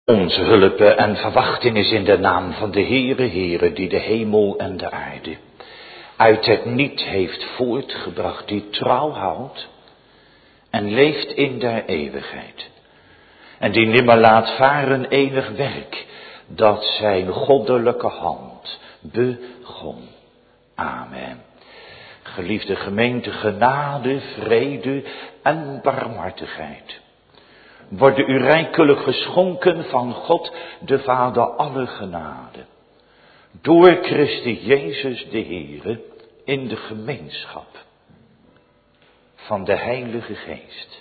Onze hulp en verwachting is in de naam van de Heere, die de hemel en de aarde uit het niet heeft voortgebracht, die trouw houdt en leeft in der eeuwigheid. En die nimmer laat varen enig werk dat zijn goddelijke hand begon. Amen. Geliefde gemeente, genade, vrede en barmhartigheid worden u rijkelijk geschonken van God, de Vader alle genade. Door Christus Jezus de Heere, in de gemeenschap van de Heilige Geest.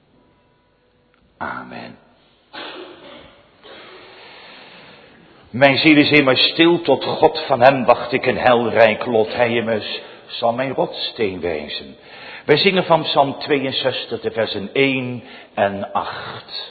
Amen. Mijn ziel is immers stil tot God, van hem wacht ik een heilrijk lot. Hij immers zal mijn rotsteen wezen. Wij zingen van Psalm 62, de versen 1 en 8.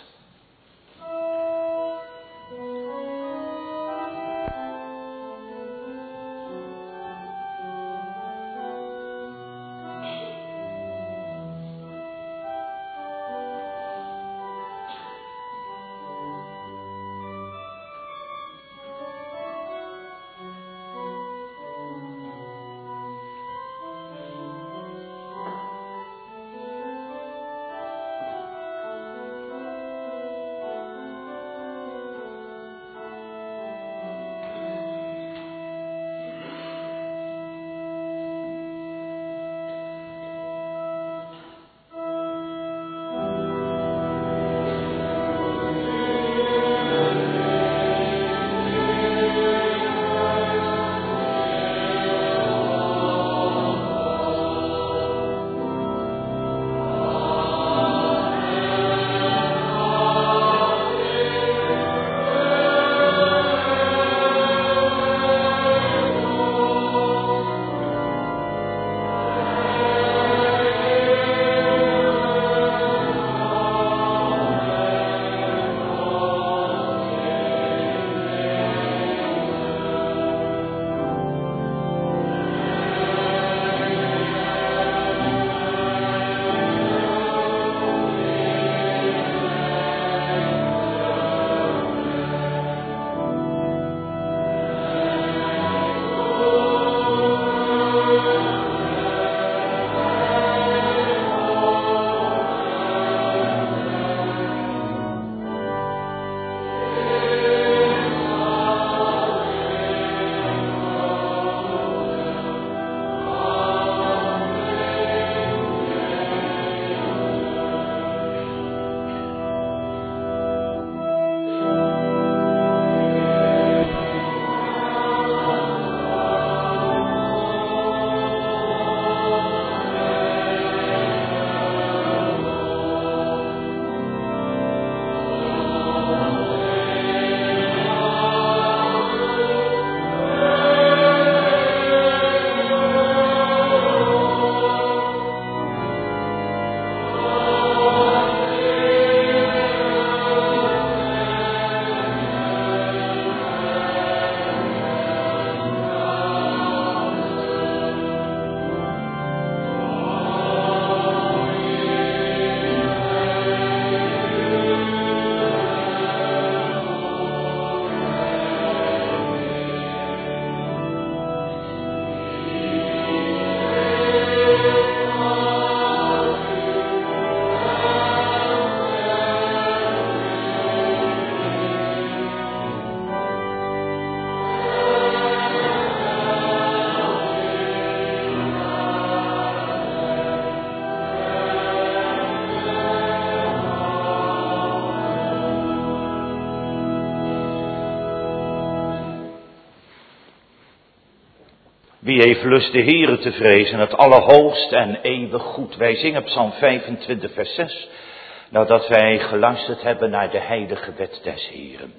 Wie heeft lust de Heere te vrezen, het allerhoogst en eeuwig goed. Wij zingen Psalm 25 vers 6, nadat wij geluisterd hebben naar de heilige wet des Heeren.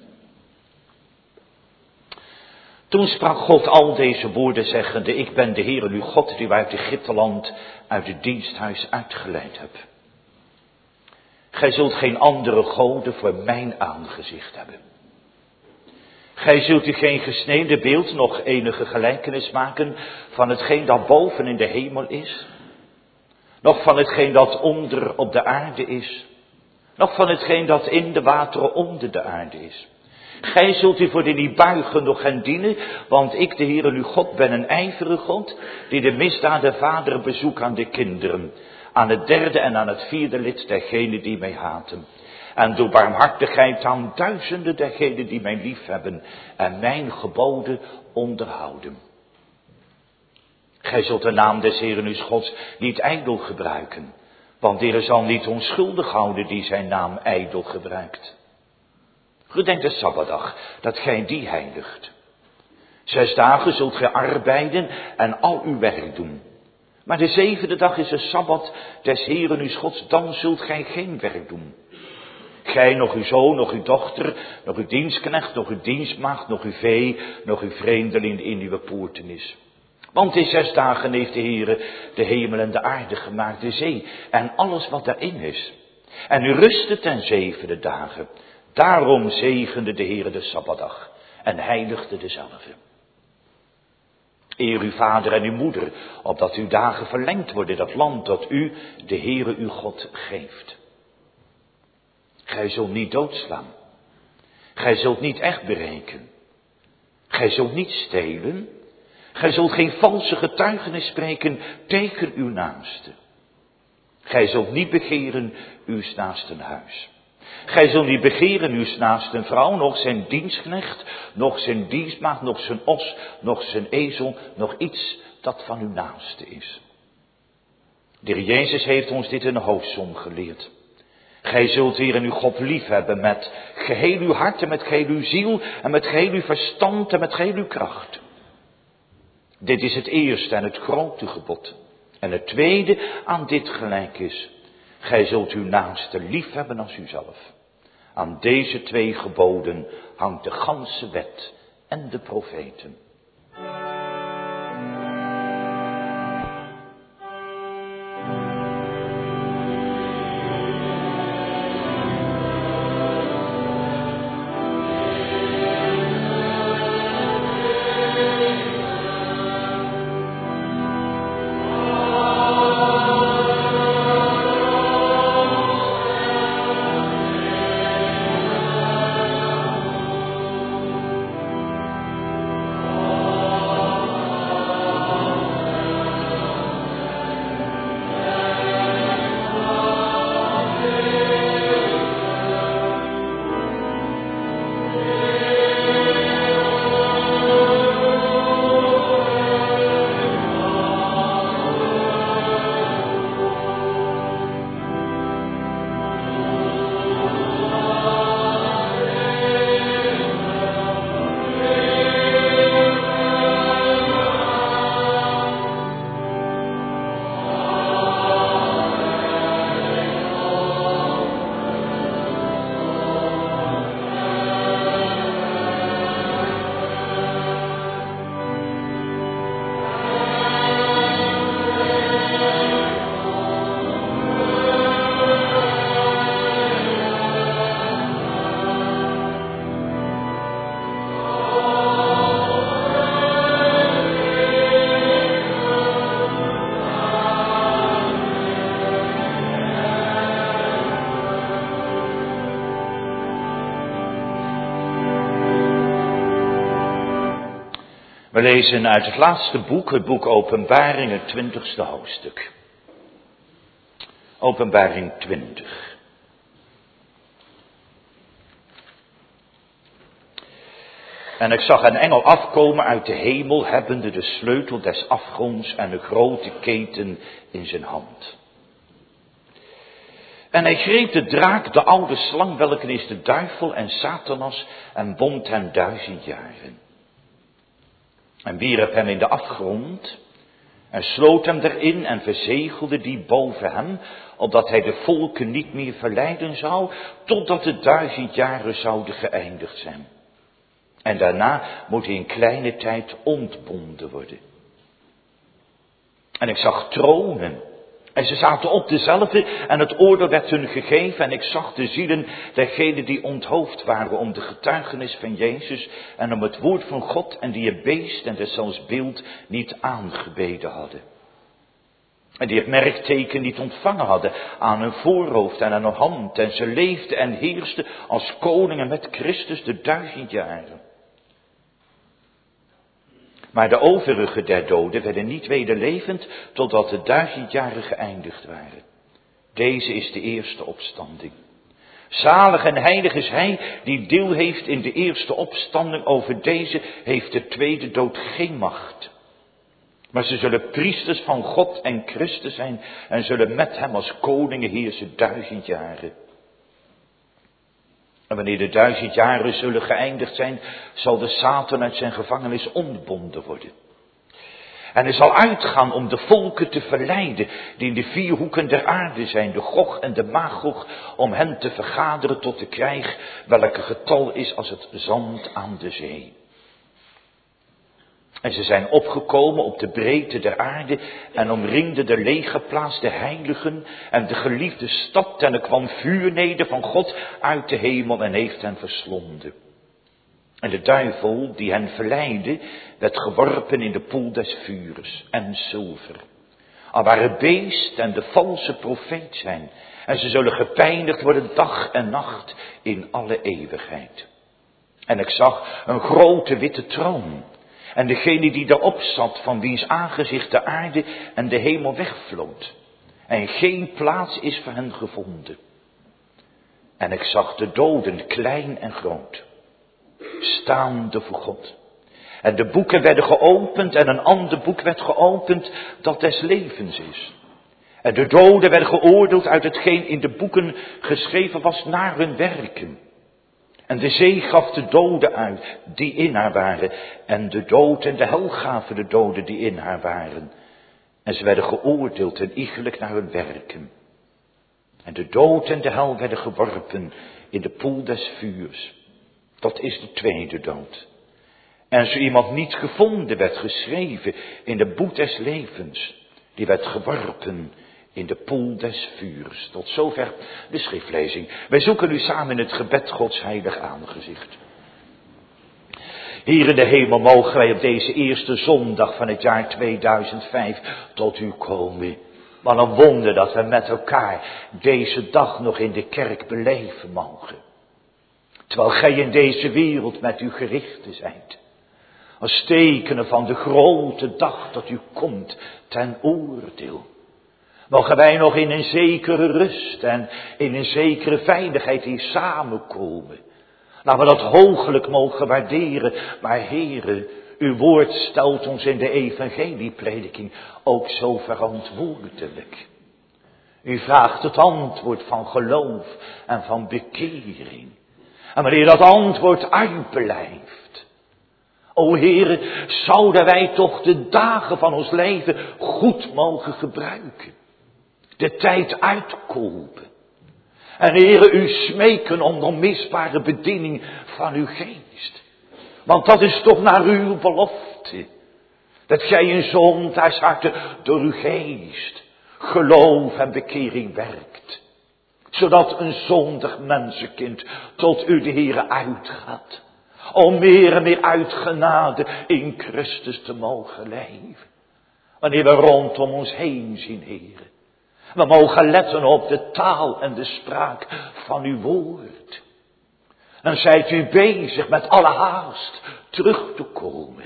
Toen sprak God al deze woorden zeggende, ik ben de Heere uw God, die u uit Egypteland, uit het diensthuis uitgeleid heb. Gij zult geen andere goden voor mijn aangezicht hebben. Gij zult u geen gesneden beeld, nog enige gelijkenis maken van hetgeen dat boven in de hemel is, nog van hetgeen dat onder op de aarde is, nog van hetgeen dat in de wateren onder de aarde is. Gij zult u voor die niet buigen, noch hen dienen, want ik, de Heere uw God, ben een ijverige God, die de misdaad der vaderen bezoekt aan de kinderen, aan het derde en aan het vierde lid dergenen die mij haten. En doe barmhartigheid aan duizenden dergenen die mij liefhebben en mijn geboden onderhouden. Gij zult de naam des Heeren uw Gods niet ijdel gebruiken, want de Heere zal niet onschuldig houden die zijn naam ijdel gebruikt. Gedenk de Sabbatdag, dat gij die heiligt. 6 dagen zult gij arbeiden en al uw werk doen. Maar de 7e dag is een Sabbat des Heeren uw Gods, dan zult gij geen werk doen. Gij, nog uw zoon, nog uw dochter, nog uw dienstknecht, nog uw dienstmaagd, nog uw vee, nog uw vreemdeling in uw poorten is. Want in 6 dagen heeft de Heere de hemel en de aarde gemaakt, de zee en alles wat daarin is. En u rustte ten 7e dagen. Daarom zegende de Heere de Sabbatdag en heiligde dezelve. Eer uw vader en uw moeder, opdat uw dagen verlengd worden, dat land dat u, de Heere uw God, geeft. Gij zult niet doodslaan. Gij zult niet echt berekenen. Gij zult niet stelen. Gij zult geen valse getuigenis spreken tegen uw naaste. Gij zult niet begeren uw naasten huis. Gij zult niet begeren uw naasten vrouw, noch zijn dienstknecht, noch zijn dienstmaagd, noch zijn os, noch zijn ezel, noch iets dat van uw naaste is. De Heer Jezus heeft ons dit in de hoofdsom geleerd. Gij zult hier in uw God liefhebben met geheel uw hart en met geheel uw ziel en met geheel uw verstand en met geheel uw kracht. Dit is het eerste en het grote gebod. En het tweede aan dit gelijk is. Gij zult uw naaste liefhebben als uzelf. Aan deze 2 geboden hangt de ganse wet en de profeten. We lezen uit het laatste boek, het boek Openbaring, het 20ste hoofdstuk. Openbaring 20. En ik zag een engel afkomen uit de hemel, hebbende de sleutel des afgronds en een grote keten in zijn hand. En hij greep de draak, de oude slang, welke is de duivel en Satanas, en bond hem 1000 jaren. En wierp hem in de afgrond, en sloot hem erin en verzegelde die boven hem, opdat hij de volken niet meer verleiden zou, totdat de 1000 jaren zouden geëindigd zijn. En daarna moet hij in kleine tijd ontbonden worden. En ik zag tronen, en ze zaten op dezelfde, en het oordeel werd hun gegeven, en ik zag de zielen dergenen die onthoofd waren om de getuigenis van Jezus en om het woord van God, en die het beest en deszelfs beeld niet aangebeden hadden. En die het merkteken niet ontvangen hadden aan hun voorhoofd en aan hun hand. En ze leefden en heersten als koningen met Christus de 1000 jaren. Maar de overige der doden werden niet wederlevend totdat de 1000 jaren geëindigd waren. Deze is de eerste opstanding. Zalig en heilig is hij die deel heeft in de eerste opstanding. Over deze heeft de tweede dood geen macht. Maar ze zullen priesters van God en Christus zijn en zullen met hem als koningen heersen 1000 jaren. En wanneer de 1000 jaren zullen geëindigd zijn, zal de Satan uit zijn gevangenis ontbonden worden. En hij zal uitgaan om de volken te verleiden die in de 4 hoeken der aarde zijn, de Gog en de Magog, om hen te vergaderen tot de krijg, welke getal is als het zand aan de zee. En ze zijn opgekomen op de breedte der aarde en omringden de legerplaats der heiligen en de geliefde stad. En er kwam vuur neder van God uit de hemel en heeft hen verslonden. En de duivel die hen verleidde, werd geworpen in de poel des vuurs en zilver. Al waar het beest en de valse profeet zijn. En ze zullen gepijnigd worden dag en nacht in alle eeuwigheid. En ik zag een grote witte troon. En degene die daarop zat, van wiens aangezicht de aarde en de hemel wegvlood. En geen plaats is voor hen gevonden. En ik zag de doden, klein en groot, staande voor God. En de boeken werden geopend en een ander boek werd geopend dat des levens is. En de doden werden geoordeeld uit hetgeen in de boeken geschreven was naar hun werken. En de zee gaf de doden uit die in haar waren. En de dood en de hel gaven de doden die in haar waren. En ze werden geoordeeld en iegelijk naar hun werken. En de dood en de hel werden geworpen in de poel des vuurs. Dat is de tweede dood. En zo iemand niet gevonden werd geschreven in de boek des levens, die werd geworpen in de poel des vuurs. Tot zover de schriftlezing. Wij zoeken u samen in het gebed Gods heilig aangezicht. Hier in de hemel mogen wij op deze eerste zondag van het jaar 2005 tot u komen. Wat een wonder dat we met elkaar deze dag nog in de kerk beleven mogen. Terwijl gij in deze wereld met uw gerichten zijt. Als tekenen van de grote dag dat u komt ten oordeel. Mogen wij nog in een zekere rust en in een zekere veiligheid hier samenkomen. Laten we dat hooglijk mogen waarderen. Maar Heere, uw woord stelt ons in de evangelieprediking ook zo verantwoordelijk. U vraagt het antwoord van geloof en van bekering. En wanneer dat antwoord uitblijft. O Heere, zouden wij toch de dagen van ons leven goed mogen gebruiken. De tijd uitkopen. En Heere, u smeken om de onmisbare bediening van uw geest. Want dat is toch naar uw belofte. Dat gij in zondagsharte door uw geest geloof en bekering werkt. Zodat een zondig mensenkind tot u de Heere uitgaat. Om meer en meer uit genade in Christus te mogen leven. Wanneer we rondom ons heen zien, Heere. We mogen letten op de taal en de spraak van uw woord. En zijt u bezig met alle haast terug te komen.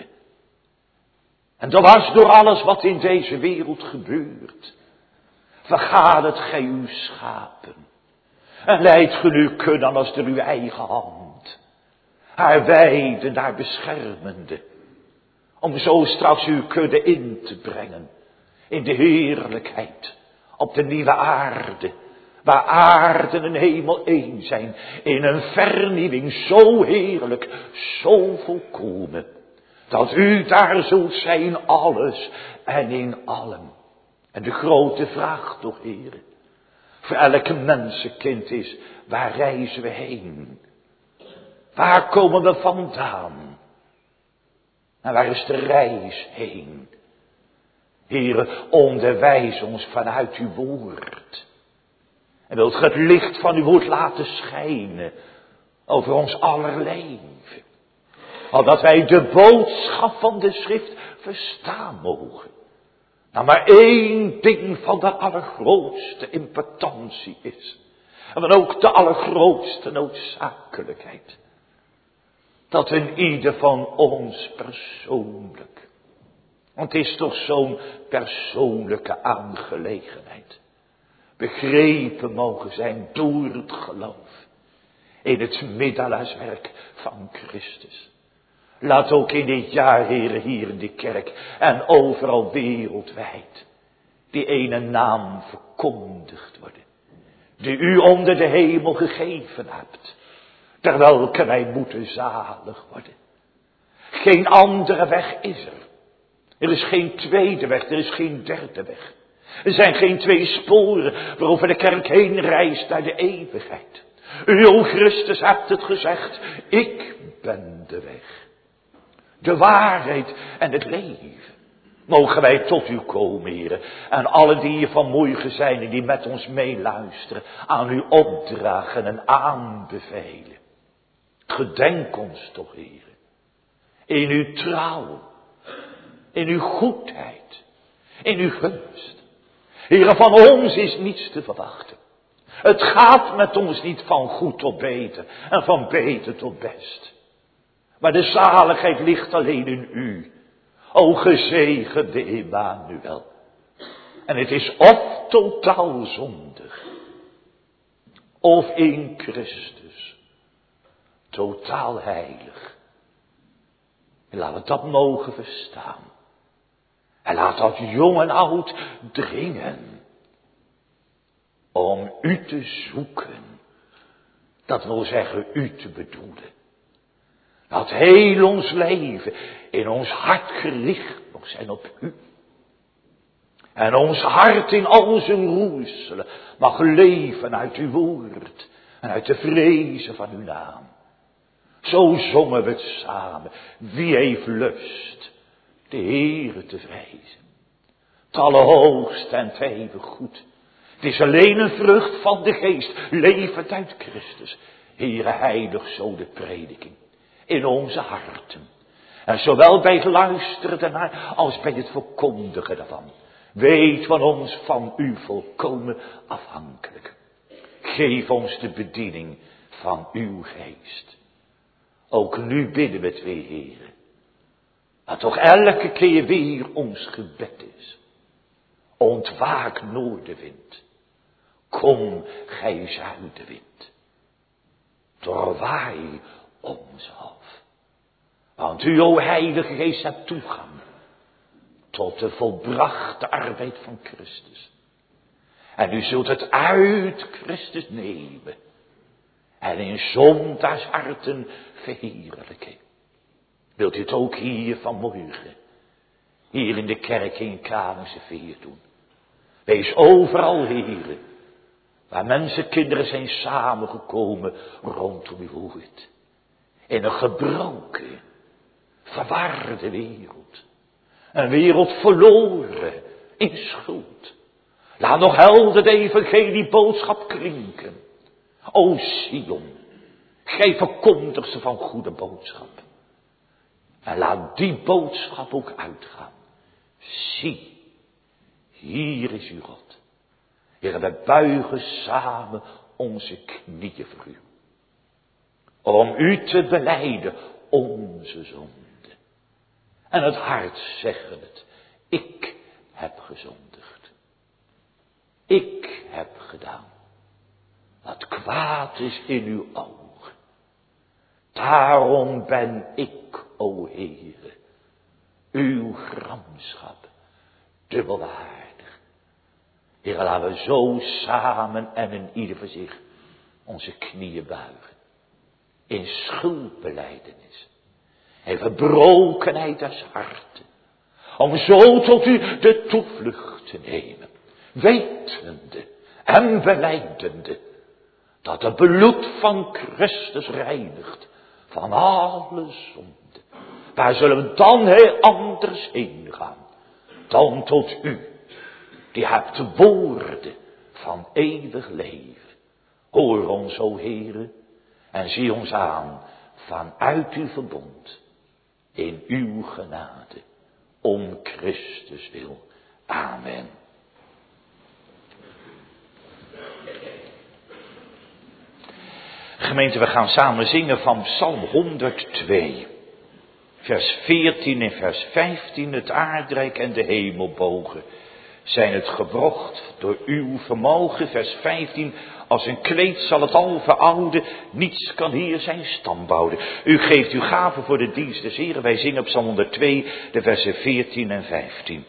En dwars door alles wat in deze wereld gebeurt. Vergadert gij uw schapen. En leidt ge uw kudde als door uw eigen hand. Haar weiden, haar beschermende. Om zo straks uw kudde in te brengen. In de heerlijkheid. Op de nieuwe aarde. Waar aarde en hemel één zijn. In een vernieuwing zo heerlijk. Zo volkomen. Dat u daar zult zijn alles en in allen. En de grote vraag toch, Heere. Voor elke mensenkind is, waar reizen we heen? Waar komen we vandaan? En waar is de reis heen? Heere, onderwijs ons vanuit uw woord. En wilt ge het licht van uw woord laten schijnen over ons aller leven. Opdat wij de boodschap van de schrift verstaan mogen. Nou, maar één ding van de allergrootste importantie is. En dan ook de allergrootste noodzakelijkheid. Dat in ieder van ons persoonlijk. Want het is toch zo'n persoonlijke aangelegenheid. Begrepen mogen zijn door het geloof. In het middelaarswerk van Christus. Laat ook in dit jaar, heren, hier in de kerk en overal wereldwijd die ene naam verkondigd worden. Die u onder de hemel gegeven hebt. Ter welke wij moeten zalig worden. Geen andere weg is er. Er is geen tweede weg, er is geen derde weg. Er zijn geen twee sporen waarover de kerk heen reist naar de eeuwigheid. U, o Christus, hebt het gezegd. Ik ben de weg. De waarheid en het leven. Mogen wij tot u komen, heren. En alle die hier vanmorgen zijn en die met ons meeluisteren. Aan u opdragen en aanbevelen. Gedenk ons toch, heren. In uw trouw. In uw goedheid. In uw gunst. Heren, van ons is niets te verwachten. Het gaat met ons niet van goed tot beter. En van beter tot best. Maar de zaligheid ligt alleen in u. O gezegende Emmanuel. En het is of totaal zondig. Of in Christus. Totaal heilig. En laat we dat mogen verstaan. En laat dat jong en oud dringen. Om u te zoeken. Dat wil zeggen u te bedoelen. Dat heel ons leven in ons hart gericht mag zijn op u. En ons hart in al zijn roerselen mag leven uit uw woord. En uit de vrezen van uw naam. Zo zongen we het samen. Wie heeft lust de Heere te vrezen. Het allerhoogst en het eeuwig goed. Het is alleen een vrucht van de geest. Levend uit Christus. Heere, heilig zo de prediking. In onze harten. En zowel bij het luisteren ernaar als bij het verkondigen daarvan. Weet van ons van u volkomen afhankelijk. Geef ons de bediening van uw geest. Ook nu bidden we het weer, heren. Dat toch elke keer weer ons gebed is. Ontwaak noordenwind. Kom gij zuidenwind. Doorwaai ons af. Want u, o Heilige Geest, hebt toegang tot de volbrachte arbeid van Christus. En u zult het uit Christus nemen. En in zondaars harten verheerlijken. Wilt u het ook hier vanmorgen, hier in de kerk in Kamerse Veer doen. Wees overal, heren, waar mensen, kinderen zijn samengekomen rondom uw woord. In een gebroken, verwarde wereld. Een wereld verloren in schuld. Laat nog helder de evangelie boodschap klinken. O Sion, gij verkondigt ze van goede boodschap. En laat die boodschap ook uitgaan. Zie, hier is uw God. Heer, we buigen samen onze knieën voor u. Om u te belijden onze zonde. En het hart zeggen het. Ik heb gezondigd. Ik heb gedaan wat kwaad is in uw ogen. Daarom ben ik, o Heere, uw gramschap dubbelwaardig. Heere, laten we zo samen en in ieder voor zich onze knieën buigen. In schuldbelijdenis. En verbrokenheid des harten. Om zo tot u de toevlucht te nemen. Wetende en belijdende. Dat het bloed van Christus reinigt. Van alle zonde. Waar zullen we dan heel anders heen gaan. Dan tot u. Die hebt de woorden van eeuwig leven. Hoor ons, o Heere. En zie ons aan vanuit uw verbond. In uw genade. Om Christus wil. Amen. Gemeente, we gaan samen zingen van Psalm 102. Vers 14 en vers 15. Het aardrijk en de hemelbogen zijn het gewrocht door uw vermogen. Vers 15. Als een kleed zal het al verouden. Niets kan hier zijn stand bouwen. U geeft uw gaven voor de dienst des Heren. Wij zingen op Psalm 102 de versen 14 en 15.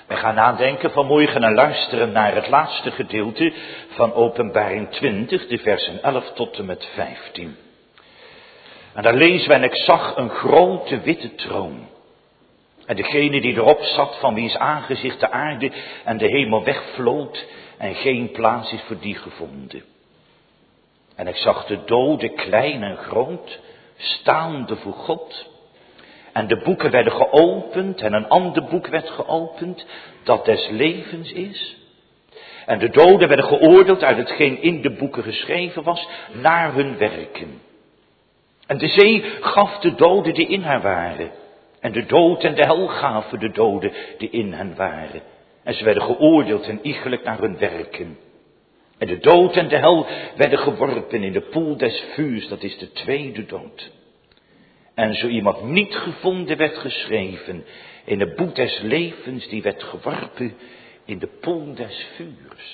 We gaan nadenken vanmorgen en luisteren naar het laatste gedeelte van Openbaring 20, de versen 11 tot en met 15. En daar lezen we: en ik zag een grote witte troon. En degene die erop zat, van wiens aangezicht de aarde en de hemel wegvloot en geen plaats is voor die gevonden. En ik zag de doden, klein en groot, staande voor God. En de boeken werden geopend en een ander boek werd geopend, dat des levens is. En de doden werden geoordeeld uit hetgeen in de boeken geschreven was, naar hun werken. En de zee gaf de doden die in haar waren. En de dood en de hel gaven de doden die in hen waren. En ze werden geoordeeld en iegelijk naar hun werken. En de dood en de hel werden geworpen in de poel des vuurs, dat is de tweede dood. En zo iemand niet gevonden werd geschreven in het boek des levens, die werd geworpen in de poel des vuurs.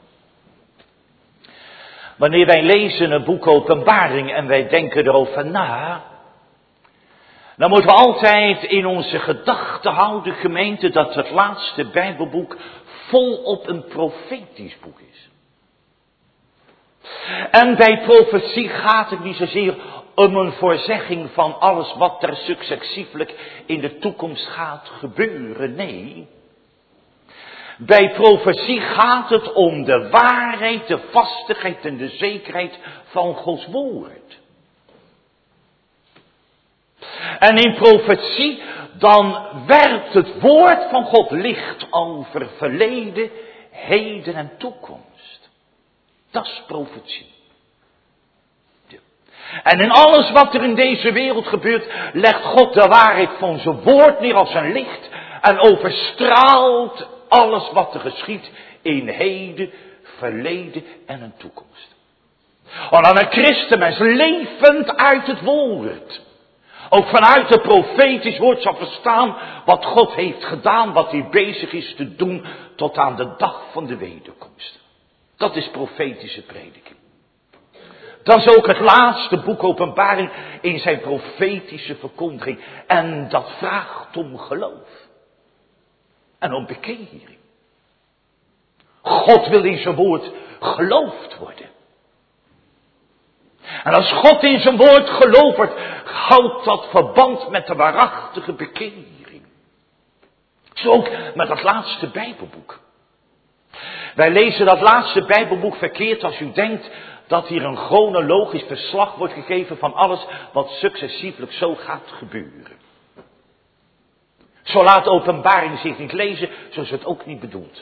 Wanneer wij lezen een boek Openbaring en wij denken erover na, dan moeten we altijd in onze gedachten houden, gemeente, dat het laatste Bijbelboek volop een profetisch boek is. En bij profetie gaat het niet zozeer om een voorzegging van alles wat er successieflijk in de toekomst gaat gebeuren. Nee. Bij profetie gaat het om de waarheid, de vastigheid en de zekerheid van Gods woord. En in profetie, dan werpt het woord van God licht over verleden, heden en toekomst. Dat is profetie. En in alles wat er in deze wereld gebeurt, legt God de waarheid van zijn woord neer als een licht en overstraalt alles wat er geschiet in heden, verleden en een toekomst. En dan een christenmens levend uit het woord, ook vanuit het profetisch woord, zal verstaan wat God heeft gedaan, wat hij bezig is te doen tot aan de dag van de wederkomst. Dat is profetische prediking. Dat is ook het laatste boek Openbaring in zijn profetische verkondiging. En dat vraagt om geloof. En om bekering. God wil in zijn woord geloofd worden. En als God in zijn woord geloofd wordt, houdt dat verband met de waarachtige bekering. Zo ook met dat laatste Bijbelboek. Wij lezen dat laatste Bijbelboek verkeerd als u denkt dat hier een chronologisch verslag wordt gegeven van alles wat successieflijk zo gaat gebeuren. Zo laat Openbaring zich niet lezen, zoals het ook niet bedoelt.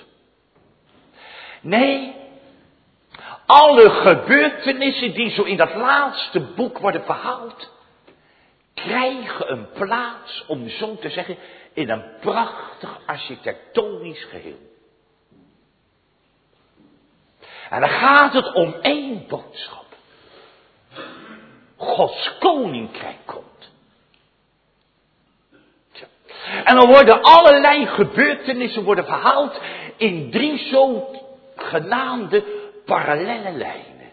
Nee, alle gebeurtenissen die zo in dat laatste boek worden verhaald, krijgen een plaats, om zo te zeggen, in een prachtig architectonisch geheel. En dan gaat het om één boodschap. Gods koninkrijk komt. Tja. En dan worden allerlei gebeurtenissen verhaald in 3 zogenaamde parallelle lijnen.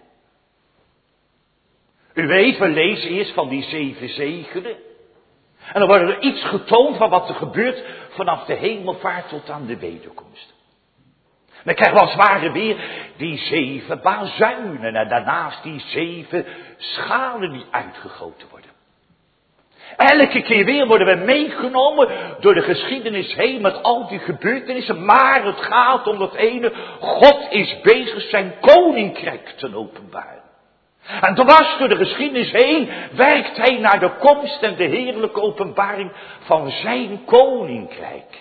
U weet, we lezen eerst van die 7 zegelen. En dan wordt er iets getoond van wat er gebeurt vanaf de hemelvaart tot aan de wederkomst. Dan krijgen we als het ware weer die 7 bazuinen en daarnaast die 7 schalen die uitgegoten worden. Elke keer weer worden we meegenomen door de geschiedenis heen met al die gebeurtenissen. Maar het gaat om dat ene, God is bezig zijn koninkrijk te openbaren. En dwars door de geschiedenis heen werkt hij naar de komst en de heerlijke openbaring van zijn koninkrijk.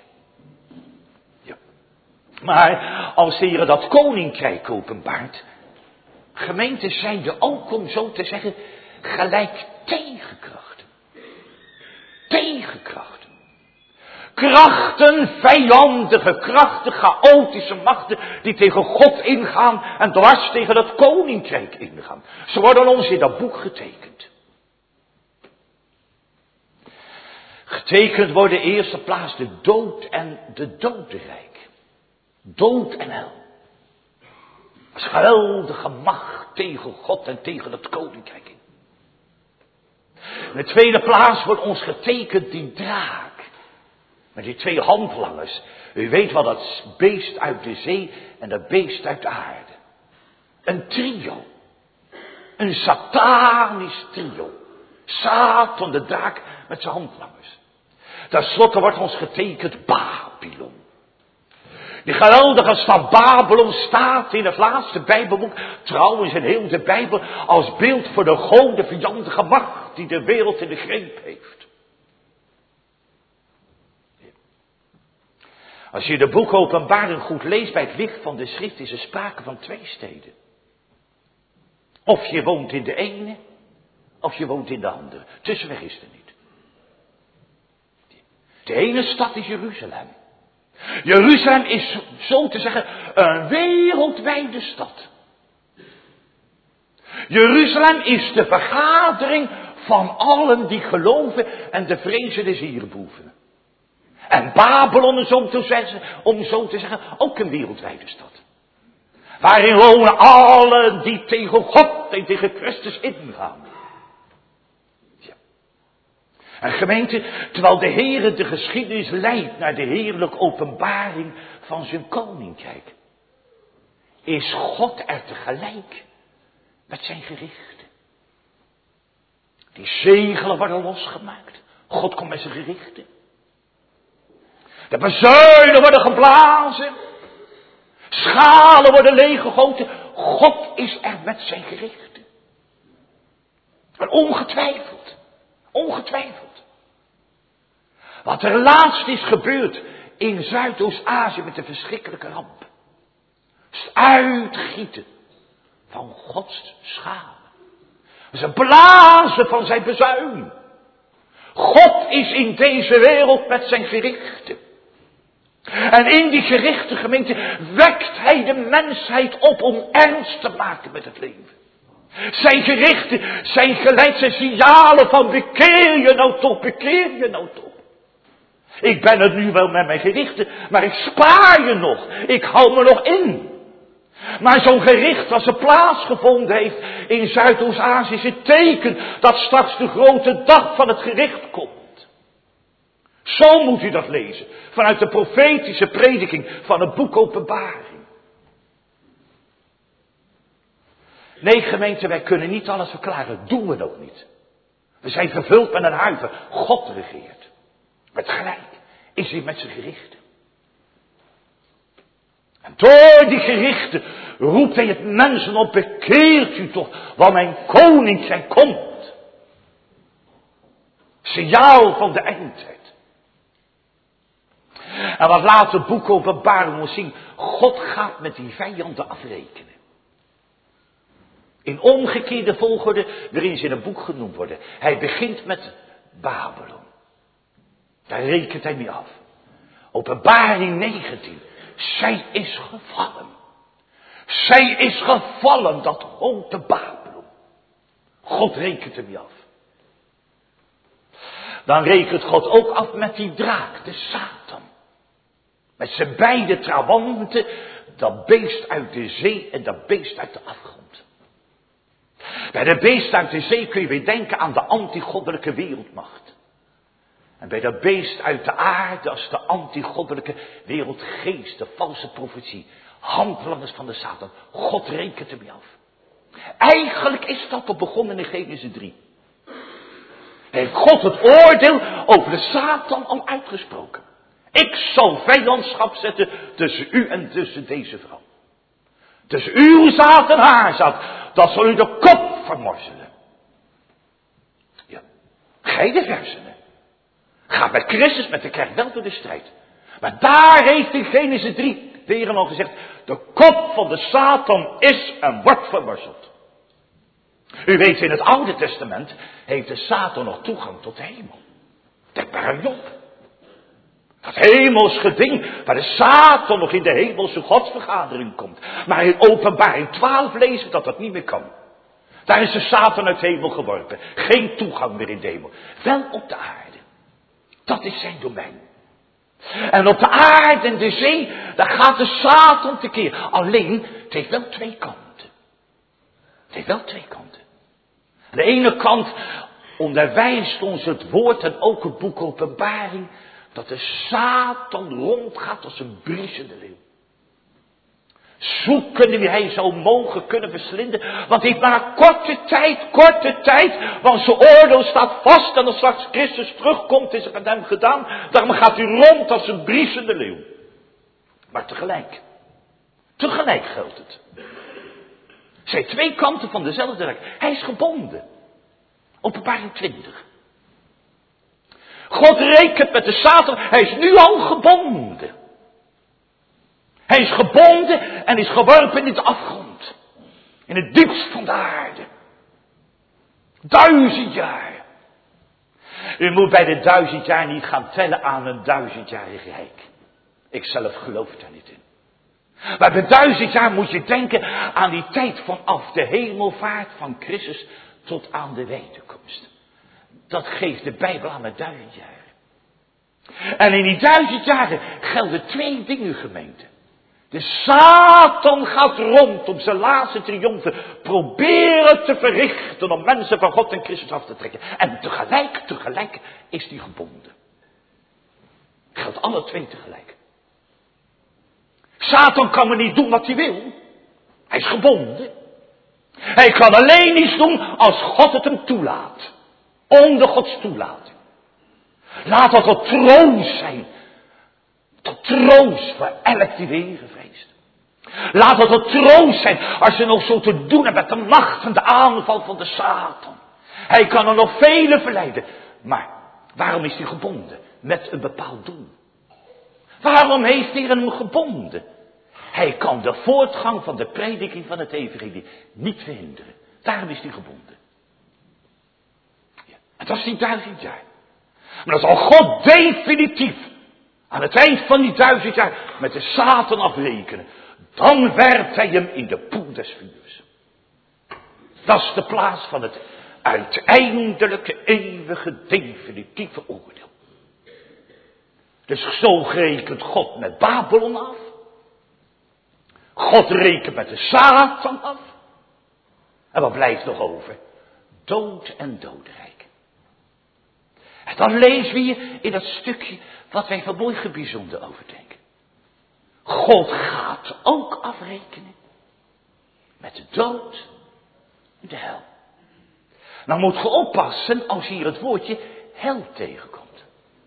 Maar als de Heer dat koninkrijk openbaart, gemeenten zijn er ook, om zo te zeggen, gelijk tegenkrachten. Tegenkrachten. Krachten, vijandige krachten, chaotische machten die tegen God ingaan en dwars tegen dat koninkrijk ingaan. Ze worden ons in dat boek getekend. Getekend worden in de eerste plaats de dood en de dodenrijk. Dood en hel. Dat is geweldige macht tegen God en tegen het koninkrijk. In de tweede plaats wordt ons getekend die draak. Met die twee handlangers. U weet wel, dat beest uit de zee en dat beest uit de aarde. Een trio. Een satanisch trio. Satan de draak met zijn handlangers. Ten slotte wordt ons getekend Babylon. Die geweldige stad Babylon staat in het laatste Bijbelboek, trouwens in heel de Bijbel, als beeld voor de gode vijandige macht die de wereld in de greep heeft. Als je de boek Openbaring goed leest bij het licht van de schrift, is er sprake van twee steden. Of je woont in de ene, of je woont in de andere. Tussenweg is er niet. De ene stad is Jeruzalem. Jeruzalem is, zo te zeggen, een wereldwijde stad. Jeruzalem is de vergadering van allen die geloven en de vrezen des Heren behoeven. En Babylon is om zo te zeggen, ook een wereldwijde stad. Waarin wonen allen die tegen God en tegen Christus ingaan. Ja. En gemeente, terwijl de Heere de geschiedenis leidt naar de heerlijke openbaring van zijn koninkrijk, is God er tegelijk met zijn gerichten. Die zegelen worden losgemaakt. God komt met zijn gerichten. De bazuinen worden geblazen. Schalen worden leeggegoten. God is er met zijn gerichten. En ongetwijfeld. Wat er laatst is gebeurd in Zuidoost-Azië met de verschrikkelijke ramp. Het uitgieten van Gods schalen. Het is een blazen van zijn bezuin. God is in deze wereld met zijn gerichten. En in die gerichte gemeente wekt hij de mensheid op om ernst te maken met het leven. Zijn gerichten zijn gelijk zijn signalen van bekeer je nou toch, bekeer je nou toch. Ik ben het nu wel met mijn gerichten, maar ik spaar je nog. Ik hou me nog in. Maar zo'n gericht als er plaatsgevonden heeft in Zuidoost-Azië is het teken dat straks de grote dag van het gericht komt. Zo moet u dat lezen, vanuit de profetische prediking van het boek Openbaring. Nee gemeente, wij kunnen niet alles verklaren, doen we ook niet. We zijn vervuld met een huiver, God regeert. Met gelijk is hij met zijn gerichten. En door die gerichten roept hij het mensen op, bekeert u toch, want mijn koninkrijk komt. Signaal van de eindtijd. En wat laat het boek Openbaring ons zien, God gaat met die vijanden afrekenen. In omgekeerde volgorde waarin ze in een boek genoemd worden. Hij begint met Babylon. Daar rekent hij mee af. Openbaring 19. Zij is gevallen. Zij is gevallen, dat grote Babylon. God rekent er mee af. Dan rekent God ook af met die draak, de Satan. Met zijn beide trawanten, dat beest uit de zee en dat beest uit de afgrond. Bij dat beest uit de zee kun je weer denken aan de antigoddelijke wereldmacht. En bij dat beest uit de aarde als de antigoddelijke wereldgeest, de valse profetie, handlangers van de Satan. God rekent ermee af. Eigenlijk is dat al begonnen in Genesis 3. Heeft God het oordeel over de Satan al uitgesproken. Ik zal vijandschap zetten tussen u en tussen deze vrouw. Tussen uw zaad en haar zaad. Dat zal u de kop vermorzelen. Ja. Gij de versenen. Ga met Christus, met de kerk wel door de strijd. Maar daar heeft in Genesis 3 de Heer al gezegd. De kop van de Satan is en wordt vermorzeld. U weet, in het Oude Testament heeft de Satan nog toegang tot de hemel. Denk maar aan Job. Dat hemels geding, waar de Satan nog in de hemelse godsvergadering komt. Maar in Openbaring 12 lezen we dat dat niet meer kan. Daar is de Satan uit de hemel geworpen. Geen toegang meer in de hemel. Wel op de aarde. Dat is zijn domein. En op de aarde en de zee, daar gaat de Satan tekeer. Alleen, het heeft wel twee kanten. Het heeft wel twee kanten. Aan de ene kant onderwijst ons het woord en ook het boek Openbaring dat de Satan rondgaat als een briesende leeuw. Zoeken wie hij zou mogen kunnen verslinden. Want hij heeft maar een korte tijd. Want zijn oordeel staat vast. En als straks Christus terugkomt is het met hem gedaan. Daarom gaat hij rond als een briesende leeuw. Maar tegelijk geldt het. Er zijn twee kanten van dezelfde rijk. Hij is gebonden. Openbaring 20. God rekent met de Satan. Hij is nu al gebonden. Hij is gebonden en is geworpen in de afgrond. In het diepst van de aarde. 1000 jaar. U moet bij de 1000 jaar niet gaan tellen aan een 1000-jarig rijk. Ik zelf geloof daar niet in. Maar bij 1000 jaar moet je denken aan die tijd vanaf de hemelvaart van Christus tot aan de wederkomst. Dat geeft de Bijbel aan met 1000 jaar. En in die 1000 jaren gelden twee dingen, gemeente. De Satan gaat rond om zijn laatste triomfen proberen te verrichten om mensen van God en Christus af te trekken. En tegelijk is hij gebonden. Geldt alle twee tegelijk. Satan kan maar niet doen wat hij wil. Hij is gebonden. Hij kan alleen iets doen als God het hem toelaat. Onder Gods toelating. Laat dat tot troost zijn. Tot troost voor elk die de Heere vreest. Laat dat tot troost zijn als je nog zo te doen hebt met de macht en de aanval van de Satan. Hij kan er nog vele verleiden. Maar waarom is hij gebonden? Met een bepaald doel. Waarom heeft hij hem gebonden? Hij kan de voortgang van de prediking van het evangelie niet verhinderen. Daarom is hij gebonden. Ja, en dat is die 1000 jaar. Maar dan zal God definitief aan het eind van die 1000 jaar met de Satan afrekenen. Dan werpt hij hem in de poel des vuurs. Dat is de plaats van het uiteindelijke, eeuwige, definitieve oordeel. Dus zo rekent God met Babylon af. God rekent met de Satan af. En wat blijft nog over? Dood en dodenrijk. En dan lezen we hier in dat stukje wat wij vanmorgen bijzonder overdenken. God gaat ook afrekenen met de dood en de hel. Nou moet je oppassen als hier het woordje hel tegenkomt.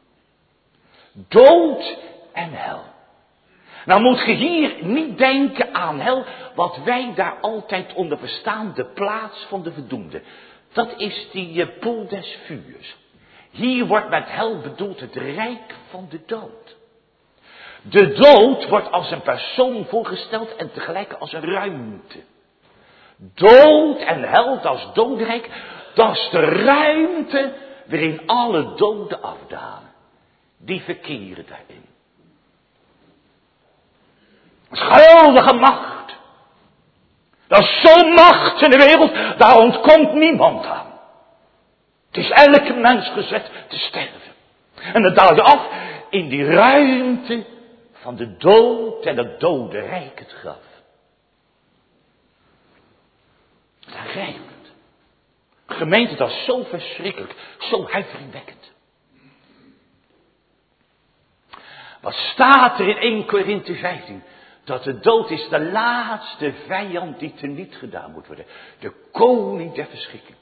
Dood en hel. Nou moet je hier niet denken aan hel, wat wij daar altijd onder verstaan, de plaats van de verdoemde. Dat is die poel des vuurs. Hier wordt met hel bedoeld het rijk van de dood. De dood wordt als een persoon voorgesteld en tegelijk als een ruimte. Dood en hel, dat is doodrijk, dat is de ruimte waarin alle doden afdalen. Die verkeren daarin. Dat is geweldige macht. Dat is zo'n macht in de wereld, daar ontkomt niemand aan. Het is elke mens gezet te sterven. En dan daal je af in die ruimte van de dood en het dodenrijk, het graf. Dat rijmt. Gemeente, dat is zo verschrikkelijk, zo huiveringwekkend. Wat staat er in 1 Korinthe 15? Dat de dood is de laatste vijand die teniet gedaan moet worden. De koning der verschrikking.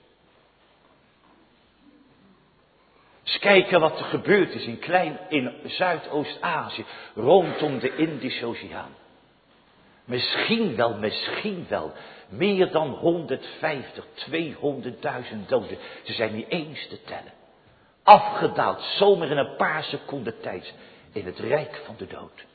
Eens kijken wat er gebeurd is in Zuidoost-Azië, rondom de Indische Oceaan. Misschien wel, meer dan 150, 200.000 doden. Ze zijn niet eens te tellen. Afgedaald, zomaar in een paar seconden tijd, in het rijk van de dood.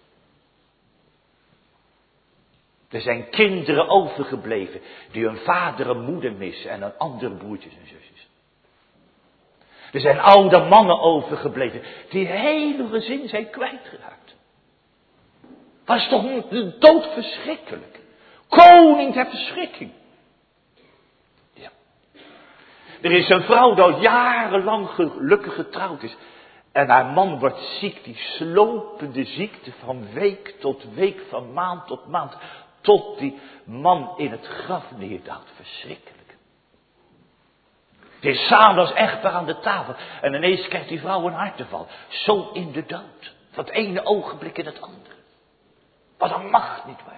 Er zijn kinderen overgebleven die hun vader en moeder missen en hun andere broertjes en zusjes. Er zijn oude mannen overgebleven die hele gezin zijn kwijtgeraakt. Was toch de dood verschrikkelijk? Koning der verschrikking. Ja. Er is een vrouw die al jarenlang gelukkig getrouwd is. En haar man wordt ziek, die slopende ziekte van week tot week, van maand tot maand. Tot die man in het graf neerdaalt. Verschrikkelijk. Het is s'avonds echtpaar aan de tafel. En ineens krijgt die vrouw een hartaanval. Zo in de dood. Van het ene ogenblik in het andere. Wat een macht, nietwaar?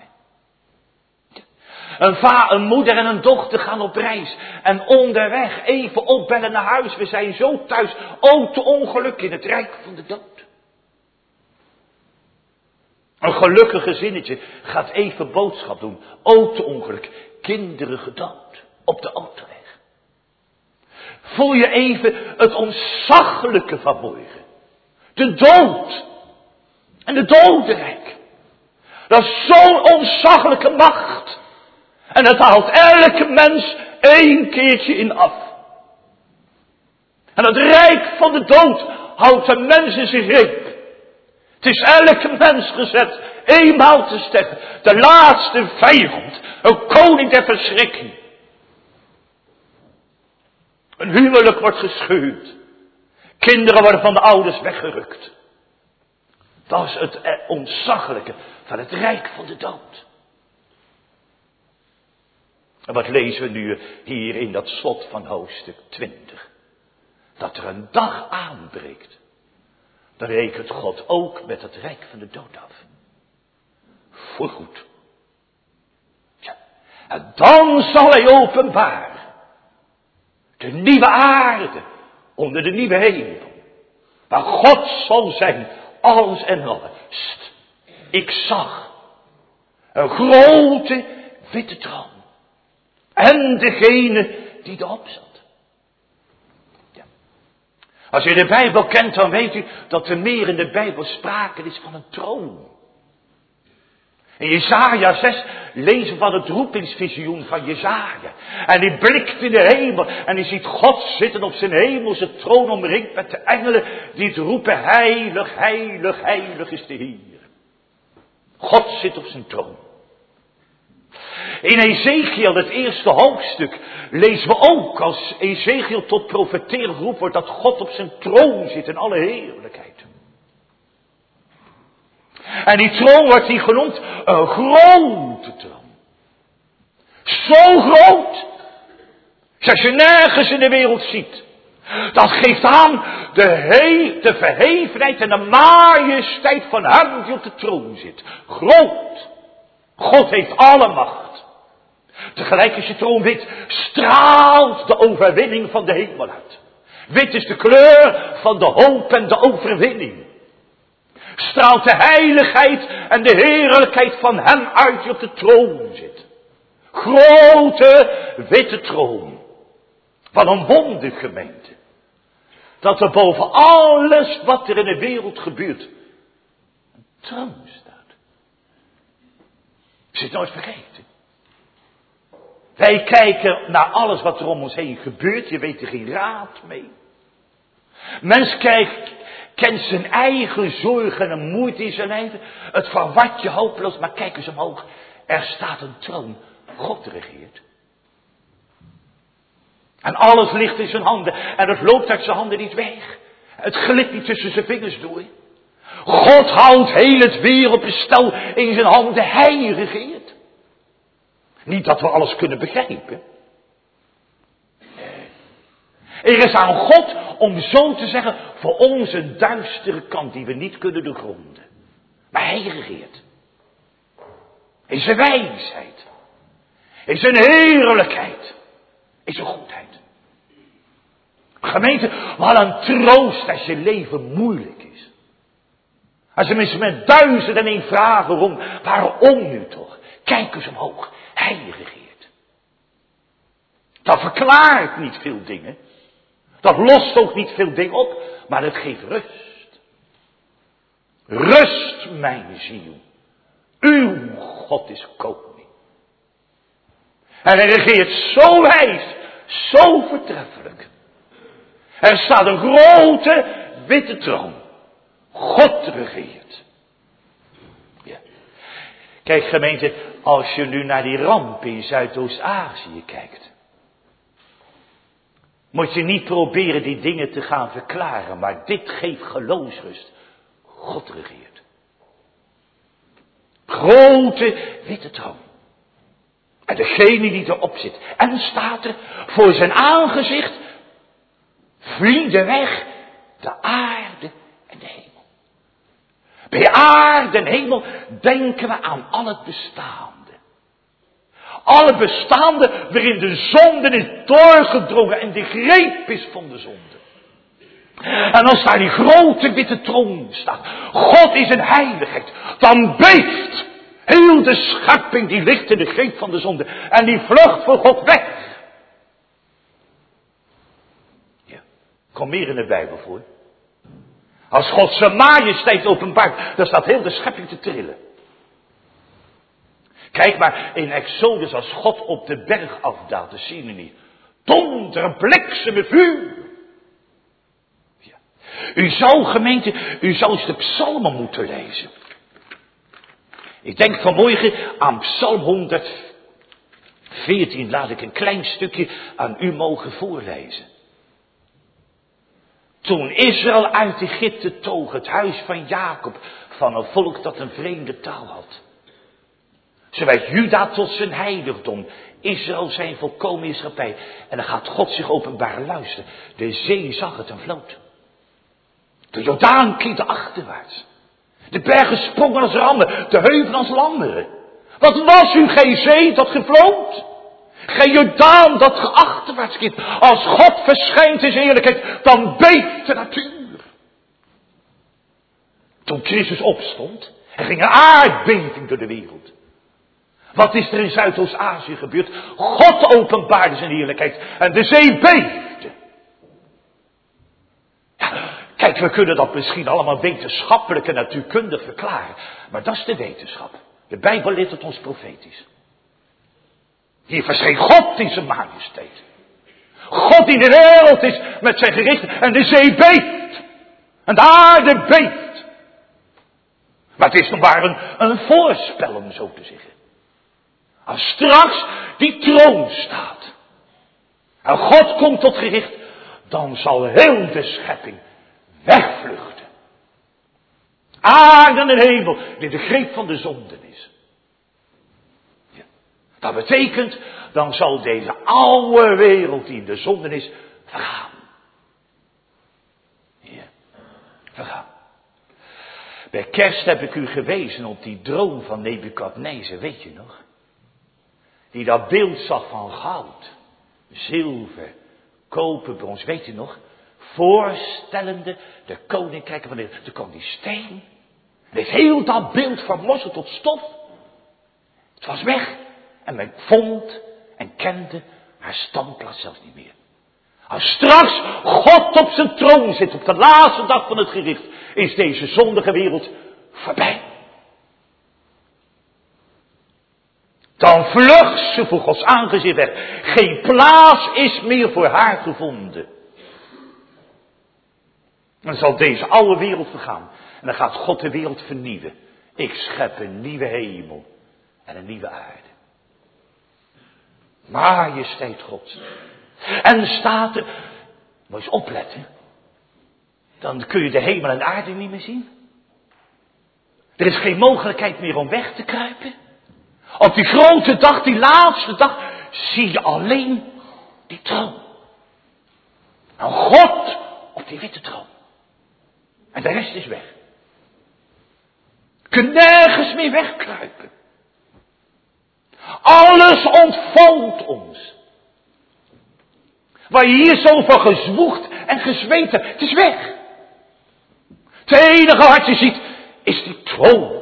Een moeder en een dochter gaan op reis. En onderweg even opbellen naar huis. We zijn zo thuis. O, te ongeluk in het rijk van de dood. Een gelukkig gezinnetje gaat even boodschap doen. O, te ongeluk. Kinderen gedood. Op de autoweg. Voel je even het ontzaglijke van morgen. De dood. En de dodenrijk. Dat is zo'n ontzaglijke macht. En het haalt elke mens 1 keertje in af. En het rijk van de dood houdt de mens in zijn greep. Het is elke mens gezet eenmaal te sterven. De laatste vijand. Een koning der verschrikking. Een huwelijk wordt gescheurd. Kinderen worden van de ouders weggerukt. Dat is het ontzaglijke van het rijk van de dood. En wat lezen we nu hier in dat slot van hoofdstuk 20? Dat er een dag aanbreekt. Dan rekent God ook met het rijk van de dood af. Voorgoed. Ja. En dan zal hij openbaren. De nieuwe aarde onder de nieuwe hemel. Waar God zal zijn, alles en alle. Ik zag een grote witte troon. En degene die erop zat. Ja. Als u de Bijbel kent, dan weet u dat er meer in de Bijbel sprake is van een troon. In Jesaja 6 lezen we van het roepingsvisioen van Jesaja. En die blikt in de hemel en die ziet God zitten op zijn hemelse troon omringd met de engelen die het roepen: heilig, heilig, heilig is de Heer. God zit op zijn troon. In Ezekiel, het eerste hoofdstuk, lezen we ook als Ezekiel tot profeteren geroepen wordt dat God op zijn troon zit in alle heerlijkheid. En die troon wordt hier genoemd een grote troon. Zo groot, zoals je nergens in de wereld ziet. Dat geeft aan de verhevenheid en de majesteit van hem die op de troon zit. Groot. God heeft alle macht. Tegelijk is je troon wit, straalt de overwinning van de hemel uit. Wit is de kleur van de hoop en de overwinning. Straalt de heiligheid en de heerlijkheid van hem uit die op de troon zit. Grote witte troon van een wondergemeente. Dat er boven alles wat er in de wereld gebeurt een troon staat. Is het nooit vergeten? Wij kijken naar alles wat er om ons heen gebeurt. Je weet er geen raad mee. Mens kent zijn eigen zorgen en moeite in zijn leven. Het verwart je hopeloos, maar kijk eens omhoog. Er staat een troon. God regeert. En alles ligt in zijn handen. En het loopt uit zijn handen niet weg. Het glipt niet tussen zijn vingers door. God houdt heel het wereldbestel in zijn handen. Hij regeert. Niet dat we alles kunnen begrijpen. Nee. Er is aan God, om zo te zeggen, voor ons een duistere kant die we niet kunnen doorgronden. Maar hij regeert. In zijn wijsheid. In zijn heerlijkheid. In zijn goedheid. Gemeente, wat een troost als je leven moeilijk is. Als je mensen met 1001 vragen waarom nu toch? Kijk eens omhoog. Hij regeert. Dat verklaart niet veel dingen. Dat lost ook niet veel dingen op. Maar het geeft rust. Rust, mijn ziel. Uw God is koning. En hij regeert zo wijs, zo vertreffelijk. Er staat een grote witte troon. God regeert. Ja. Kijk gemeente, als je nu naar die ramp in Zuidoost-Azië kijkt. Moet je niet proberen die dingen te gaan verklaren. Maar dit geeft geloofsrust. God regeert. Grote witte troon. En degene die erop zit. En staat er voor zijn aangezicht vlieden weg de aarde en de hemel. Bij aarde en hemel denken we aan al het bestaande. Alle bestaande waarin de zonde is doorgedrongen en de greep is van de zonde. En als daar die grote witte troon staat, God is een heiligheid, dan beeft heel de schepping die ligt in de greep van de zonde. En die vlucht voor God weg. Ja, kom meer in de Bijbel voor. Als God zijn majesteit openbaart, dan staat heel de schepping te trillen. Kijk maar in Exodus als God op de berg afdaalt, dat zien we niet. Donder, bliksem, vuur. Ja. U zou gemeente, u zou eens de psalmen moeten lezen. Ik denk vanmorgen aan Psalm 114, laat ik een klein stukje aan u mogen voorlezen. Toen Israël uit Egypte toog, het huis van Jacob, van een volk dat een vreemde taal had. Zo werd Juda tot zijn heiligdom, Israël zijn volkomen heerschappij. En dan gaat God zich openbaren, luisteren. De zee zag het en vlood. De Jordaan kierde achterwaarts. De bergen sprongen als rammen, de heuvelen als lammeren. Wat was u geen zee dat gevlood? Geen Jordaan dat achterwaarts keert. Als God verschijnt in zijn heerlijkheid, dan beeft de natuur. Toen Christus opstond, er ging een aardbeving door de wereld. Wat is er in Zuidoost-Azië gebeurd? God openbaarde zijn heerlijkheid en de zee beefde. Ja, kijk, we kunnen dat misschien allemaal wetenschappelijk en natuurkundig verklaren. Maar dat is de wetenschap. De Bijbel leert het ons profetisch. Hier verscheen God in zijn majesteit. God die in de wereld is met zijn gerichten en de zee beeft. En de aarde beeft. Maar het is nog maar een voorspel om zo te zeggen. Als straks die troon staat. En God komt tot gericht. Dan zal heel de schepping wegvluchten. Aarde en hemel die de greep van de zonde is. Ja. Dat betekent, dan zal deze oude wereld die in de zonde is, vergaan. Ja, vergaan. Bij kerst heb ik u gewezen op die droom van Nebukadnezar, weet je nog? Die dat beeld zag van goud, zilver, koper, brons, weet je nog? Voorstellende de koninkrijken van de wereld. Toen kwam die steen. En heeft heel dat beeld vermorzeld tot stof. Het was weg. En men vond en kende haar standplaats zelfs niet meer. Als straks God op zijn troon zit op de laatste dag van het gericht, is deze zondige wereld voorbij. Dan vlucht ze voor Gods aangezicht weg. Geen plaats is meer voor haar gevonden. Dan zal deze oude wereld vergaan. En dan gaat God de wereld vernieuwen. Ik schep een nieuwe hemel en een nieuwe aarde. Majesteit Gods. En staat er, moet je eens opletten. Dan kun je de hemel en aarde niet meer zien. Er is geen mogelijkheid meer om weg te kruipen. Op die grote dag, die laatste dag, zie je alleen die troon. En God op die witte troon. En de rest is weg. Je kunt nergens meer wegkruipen. Alles ontvouwt ons. Waar je hier zo van gezwoegd en gezweet hebt, het is weg. Het enige wat je ziet, is die troon.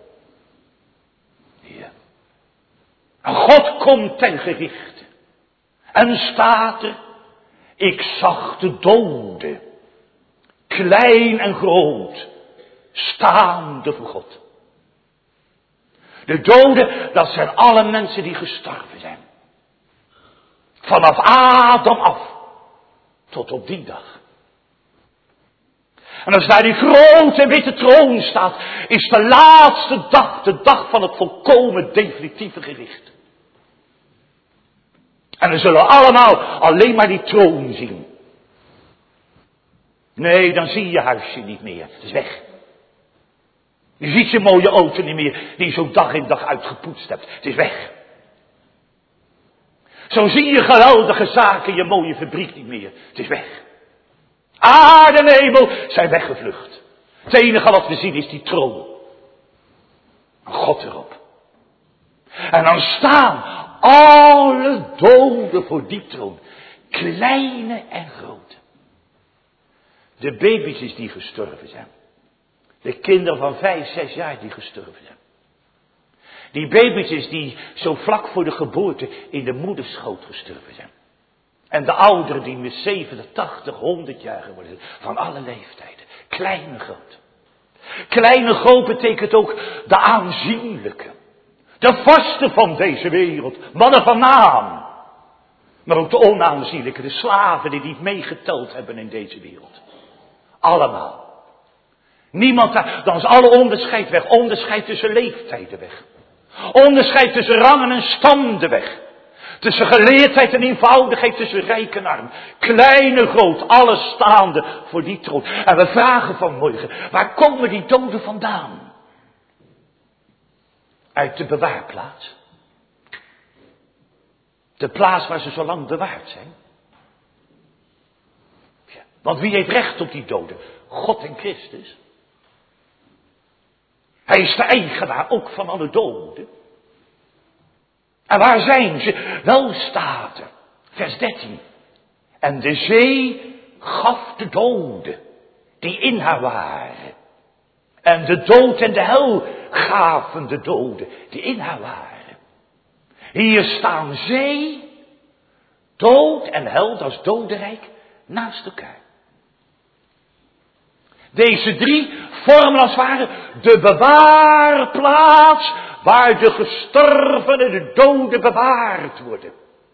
Hier. En God komt ten gerichte. En staat er, ik zag de doden, klein en groot, staande voor God. De doden, dat zijn alle mensen die gestorven zijn. Vanaf Adam af, tot op die dag. En als daar die grote witte troon staat, is de laatste dag, de dag van het volkomen definitieve gericht. En dan zullen we allemaal alleen maar die troon zien. Nee, dan zie je huisje niet meer. Het is weg. Je ziet je mooie auto niet meer, die je zo dag in dag uitgepoetst hebt. Het is weg. Zo zie je geweldige zaken, je mooie fabriek niet meer. Het is weg. Aarde en hemel zijn weggevlucht. Het enige wat we zien is die troon. En God erop. En dan staan alle doden voor die troon. Kleine en grote. De baby's die gestorven zijn. De kinderen van 5, 6 jaar die gestorven zijn. Die baby's die zo vlak voor de geboorte in de moederschoot gestorven zijn. En de ouderen die met 70, 80, 100 jaar geworden zijn. Van alle leeftijden. Klein en groot. Klein en groot betekent ook de aanzienlijke. De vasten van deze wereld. Mannen van naam. Maar ook de onaanzienlijke. De slaven die niet meegeteld hebben in deze wereld. Allemaal. Niemand daar. Dan is alle onderscheid weg. Onderscheid tussen leeftijden weg. Onderscheid tussen rangen en standen weg. Tussen geleerdheid en eenvoudigheid, tussen rijk en arm. Klein en groot, alles staande voor die troon. En we vragen vanmorgen, waar komen die doden vandaan? Uit de bewaarplaats. De plaats waar ze zo lang bewaard zijn. Ja, want wie heeft recht op die doden? God en Christus. Hij is de eigenaar ook van alle doden. En waar zijn ze? Wel staat er, vers 13. En de zee gaf de doden die in haar waren. En de dood en de hel gaven de doden die in haar waren. Hier staan zee, dood en hel, dat is dodenrijk, naast elkaar. Deze drie vormen als het ware de bewaarplaats waar de gestorvenen, de doden bewaard worden.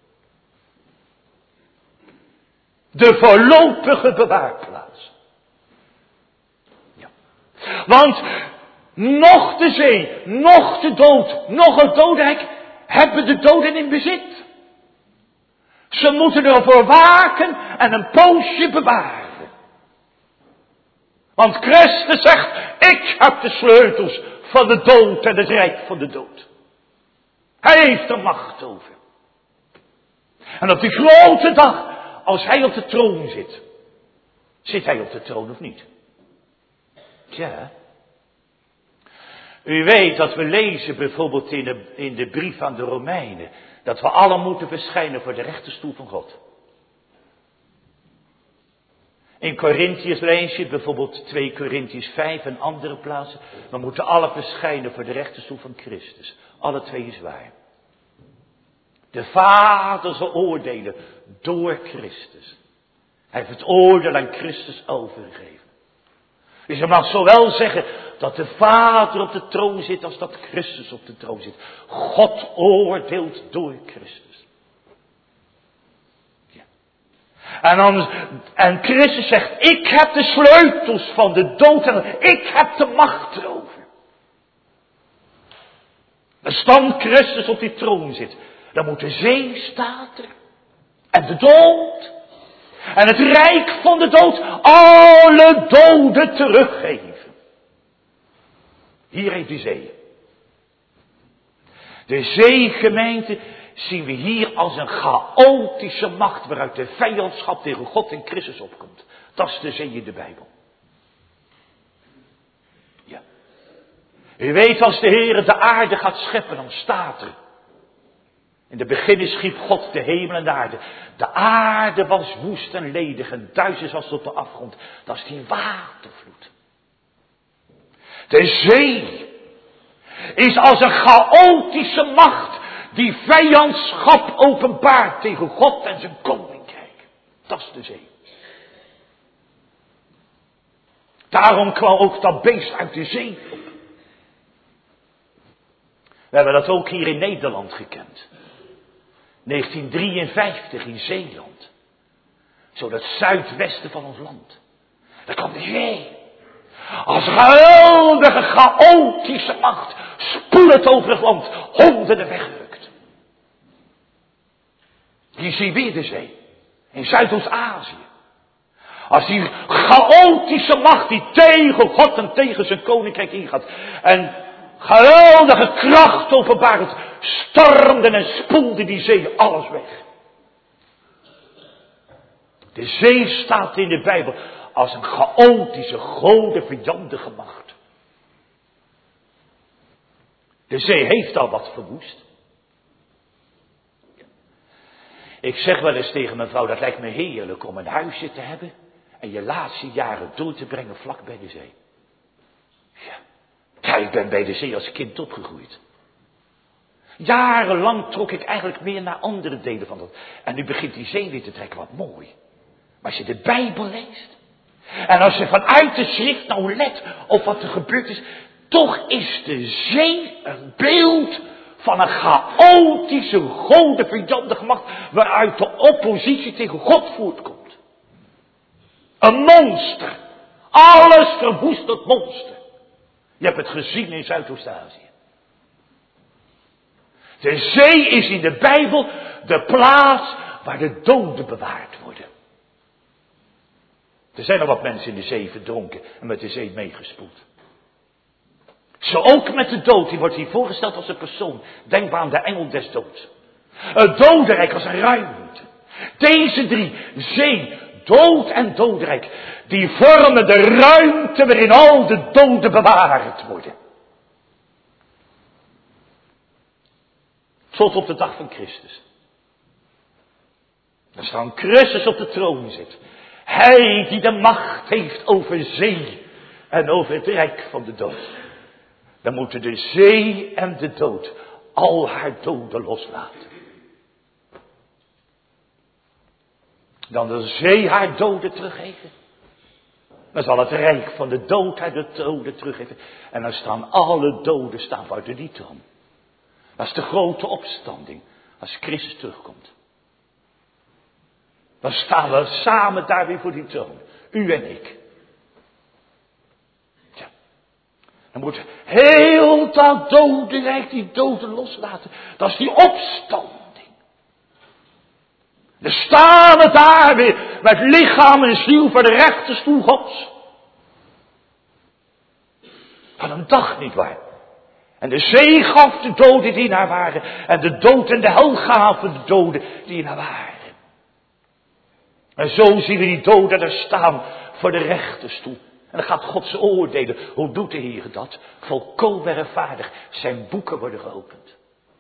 De voorlopige bewaarplaats. Ja. Want nog de zee, nog de dood, nog het dodenrijk hebben de doden in bezit. Ze moeten ervoor waken en een poosje bewaren. Want Christus zegt, ik heb de sleutels van de dood en het rijk van de dood. Hij heeft er macht over. En op die grote dag, als hij op de troon zit. Zit hij op de troon of niet? Tja. U weet dat we lezen bijvoorbeeld in de brief aan de Romeinen. Dat we allen moeten verschijnen voor de rechterstoel van God. In Korintiërs lees je bijvoorbeeld 2 Korintiërs 5 en andere plaatsen. We moeten alle verschijnen voor de rechterstoel van Christus. Alle twee is waar. De Vader zal oordelen door Christus. Hij heeft het oordeel aan Christus overgegeven. Dus je mag zowel zeggen dat de Vader op de troon zit als dat Christus op de troon zit. God oordeelt door Christus. En Christus zegt, ik heb de sleutels van de dood en ik heb de macht erover. Als dan Christus op die troon zit, dan moet de zee staat er. En de dood. En het rijk van de dood alle doden teruggeven. Hier heeft de zee. De zeegemeente zien we hier als een chaotische macht waaruit de vijandschap tegen God en Christus opkomt. Dat is de zee in de Bijbel. Ja. U weet als de Heer de aarde gaat scheppen, dan staat er. In de beginne schiep God de hemel en de aarde. De aarde was woest en ledig en duister was tot de afgrond. Dat is die watervloed. De zee is als een chaotische macht die vijandschap openbaart tegen God en zijn koninkrijk. Dat is de zee. Daarom kwam ook dat beest uit de zee op. We hebben dat ook hier in Nederland gekend. 1953 in Zeeland. Zo dat zuidwesten van ons land. Daar kwam de zee. Als geweldige chaotische macht spoelend over het land. Honderden weggerukt. Hier zie je weer de zee. In Zuidoost-Azië. Als die chaotische macht die tegen God en tegen zijn koninkrijk ingaat. En geweldige kracht openbaart. Stormde en spoelde die zee alles weg. De zee staat in de Bijbel als een chaotische, godenvijandige macht. De zee heeft al wat verwoest. Ik zeg wel eens tegen mijn vrouw, dat lijkt me heerlijk om een huisje te hebben en je laatste jaren door te brengen vlak bij de zee. Ja, ik ben bij de zee als kind opgegroeid. Jarenlang trok ik eigenlijk meer naar andere delen van dat. En nu begint die zee weer te trekken, wat mooi. Maar als je de Bijbel leest, en als je vanuit de schrift nou let op wat er gebeurd is, toch is de zee een beeld van een chaotische, godenvijandige macht, waaruit de oppositie tegen God voortkomt. Een monster. Alles verwoestend monster. Je hebt het gezien in Zuidoost-Azië. De zee is in de Bijbel de plaats waar de doden bewaard worden. Er zijn al wat mensen in de zee verdronken en met de zee meegespoeld. Zo ook met de dood, die wordt hier voorgesteld als een persoon. Denk maar aan de engel des doods. Het dodenrijk als een ruimte. Deze drie, zee, dood en dodenrijk, die vormen de ruimte waarin al de doden bewaard worden. Tot op de dag van Christus. Als dan Christus op de troon zit. Hij die de macht heeft over zee en over het rijk van de dood. Dan moeten de zee en de dood al haar doden loslaten. Dan de zee haar doden teruggeven. Dan zal het rijk van de dood haar de doden teruggeven. En dan staan alle doden buiten die troon. Dat is de grote opstanding als Christus terugkomt. Dan staan we samen daar weer voor die troon. U en ik. Ja. Dan moet heel dat dodenrijk die doden loslaten. Dat is die opstanding. Dan staan we daar weer met lichaam en ziel voor de rechterstoel Gods. Van een dag niet waar. En de zee gaf de doden die in haar waren. En de dood en de hel gaven de doden die in haar waren. En zo zien we die doden daar staan voor de rechterstoel. En dan gaat God ze oordelen. Hoe doet de Heer dat? Volkomen rechtvaardig. Zijn boeken worden geopend.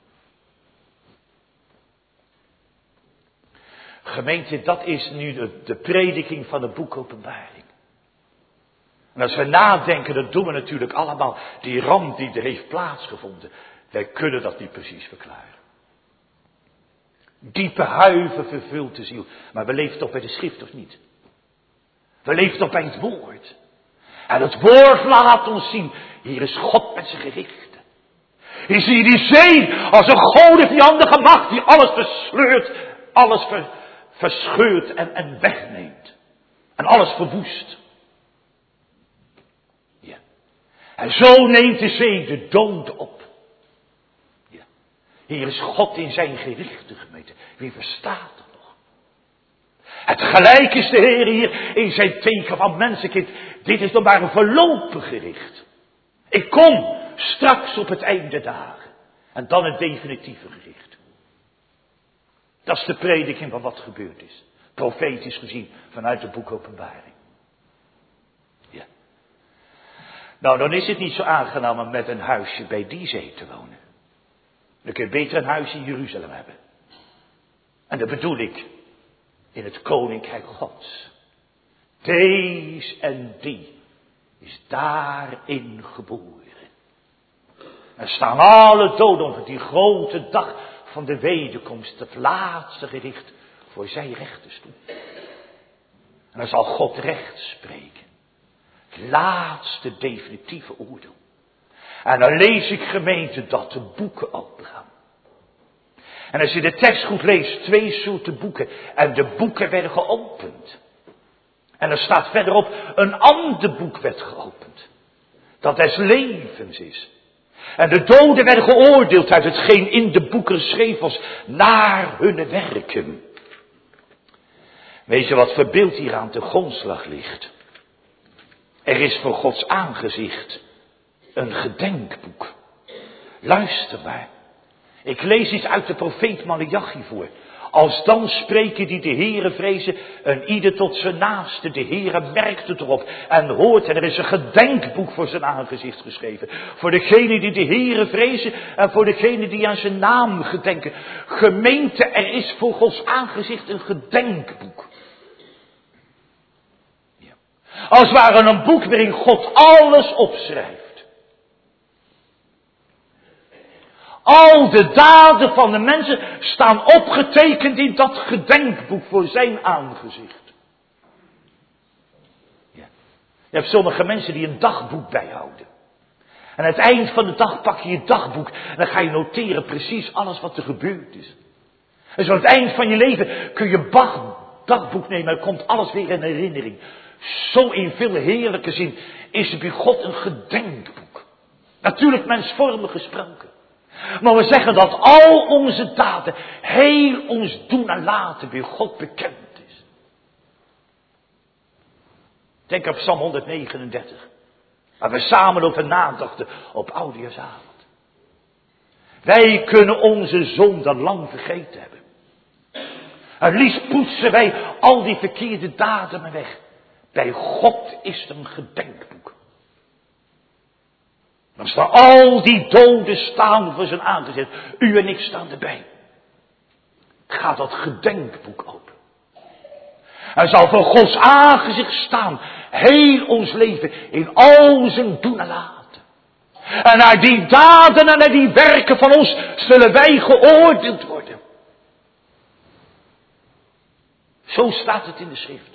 Gemeente, dat is nu de prediking van het boek Openbaring. En als we nadenken, dat doen we natuurlijk allemaal. Die ramp die er heeft plaatsgevonden. Wij kunnen dat niet precies verklaren. Diepe huiver vervult de ziel. Maar we leven toch bij de schrift of niet? We leven toch bij het woord. En het woord laat ons zien. Hier is God met zijn gerichten. Hier zie je die zee als een godenvijandige macht die alles versleurt. Alles verscheurt en wegneemt. En alles verwoest. Ja. En zo neemt de zee de dood op. Ja. Hier is God in zijn gerichten, gemeente. Wie verstaat het nog? Het gelijk is de Heer hier in zijn teken van mensenkind. Dit is nog maar een voorlopig gericht. Ik kom straks op het einde dagen. En dan het definitieve gericht. Dat is de prediking van wat gebeurd is. Profetisch gezien vanuit het boek Openbaring. Ja. Nou, dan is het niet zo aangenaam om met een huisje bij die zee te wonen. Dan kun je beter een huisje in Jeruzalem hebben. En dat bedoel ik in het koninkrijk Gods. Deze en die is daarin geboren. En staan alle doden op die grote dag van de wederkomst, het laatste gericht voor zijn rechterstoel. En dan zal God recht spreken. Het laatste definitieve oordeel. En dan lees ik, gemeente, dat de boeken opengaan. En als je de tekst goed leest, 2 soorten boeken. En de boeken werden geopend. En er staat verderop, een ander boek werd geopend. Dat des levens is. En de doden werden geoordeeld uit hetgeen in de boeken geschreven was, naar hun werken. Weet je wat verbeeld hier aan de grondslag ligt? Er is voor Gods aangezicht een gedenkboek. Luister maar. Ik lees iets uit de profeet Maleachi voor. Als dan spreken die de Heere vrezen, en ieder tot zijn naaste. De Heere merkt het erop en hoort. En er is een gedenkboek voor zijn aangezicht geschreven. Voor degenen die de Heere vrezen en voor degenen die aan zijn naam gedenken. Gemeente, er is voor Gods aangezicht een gedenkboek. Ja. Als het ware een boek waarin God alles opschrijft. Al de daden van de mensen staan opgetekend in dat gedenkboek voor zijn aangezicht. Ja. Je hebt sommige mensen die een dagboek bijhouden. En aan het eind van de dag pak je je dagboek en dan ga je noteren precies alles wat er gebeurd is. En zo aan het eind van je leven kun je dagboek nemen en komt alles weer in herinnering. Zo in veel heerlijke zin is er bij God een gedenkboek. Natuurlijk mensvormig gesproken. Maar we zeggen dat al onze daden, heel ons doen en laten bij God bekend is. Denk aan Psalm 139. Waar we samen over nadachten op Oudejaarsavond. Wij kunnen onze zonden lang vergeten hebben. En liefst poetsen wij al die verkeerde daden maar weg. Bij God is er een gedenkboek. Dan staan al die doden staan voor zijn aangezicht. U en ik staan erbij. Gaat dat gedenkboek open. En zal voor Gods aangezicht staan. Heel ons leven in al zijn doen en laten. En naar die daden en naar die werken van ons zullen wij geoordeeld worden. Zo staat het in de schrift.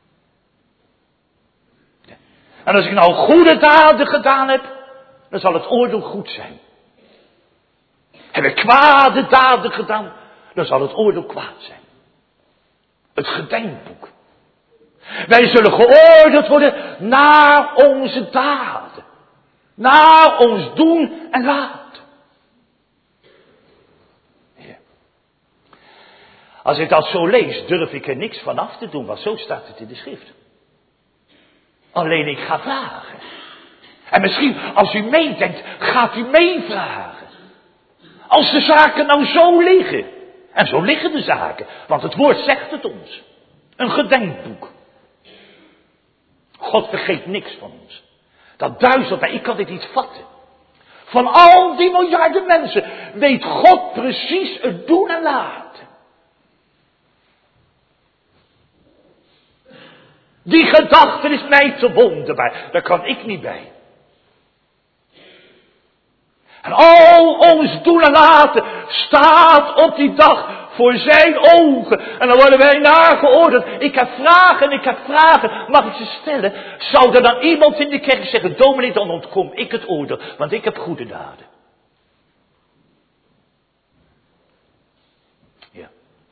En als ik nou goede daden gedaan heb, dan zal het oordeel goed zijn. Heb ik kwade daden gedaan, dan zal het oordeel kwaad zijn. Het gedenkboek. Wij zullen geoordeeld worden naar onze daden. Naar ons doen en laten. Ja. Als ik dat zo lees, durf ik er niks van af te doen, want zo staat het in de schrift. Alleen ik ga vragen. En misschien als u meedenkt, gaat u meevragen. Als de zaken nou zo liggen. En zo liggen de zaken. Want het woord zegt het ons. Een gedenkboek. God vergeet niks van ons. Dat duizelt mij, ik kan dit niet vatten. Van al die miljarden mensen weet God precies het doen en laten. Die gedachte is mij te wonderbaar. Daar kan ik niet bij. En al ons doen en laten staat op die dag voor zijn ogen. En dan worden wij nageoordeeld. Ik heb vragen. Mag ik ze stellen? Zou er dan iemand in de kerk zeggen, dominee, dan ontkom ik het oordeel. Want ik heb goede daden. Ja.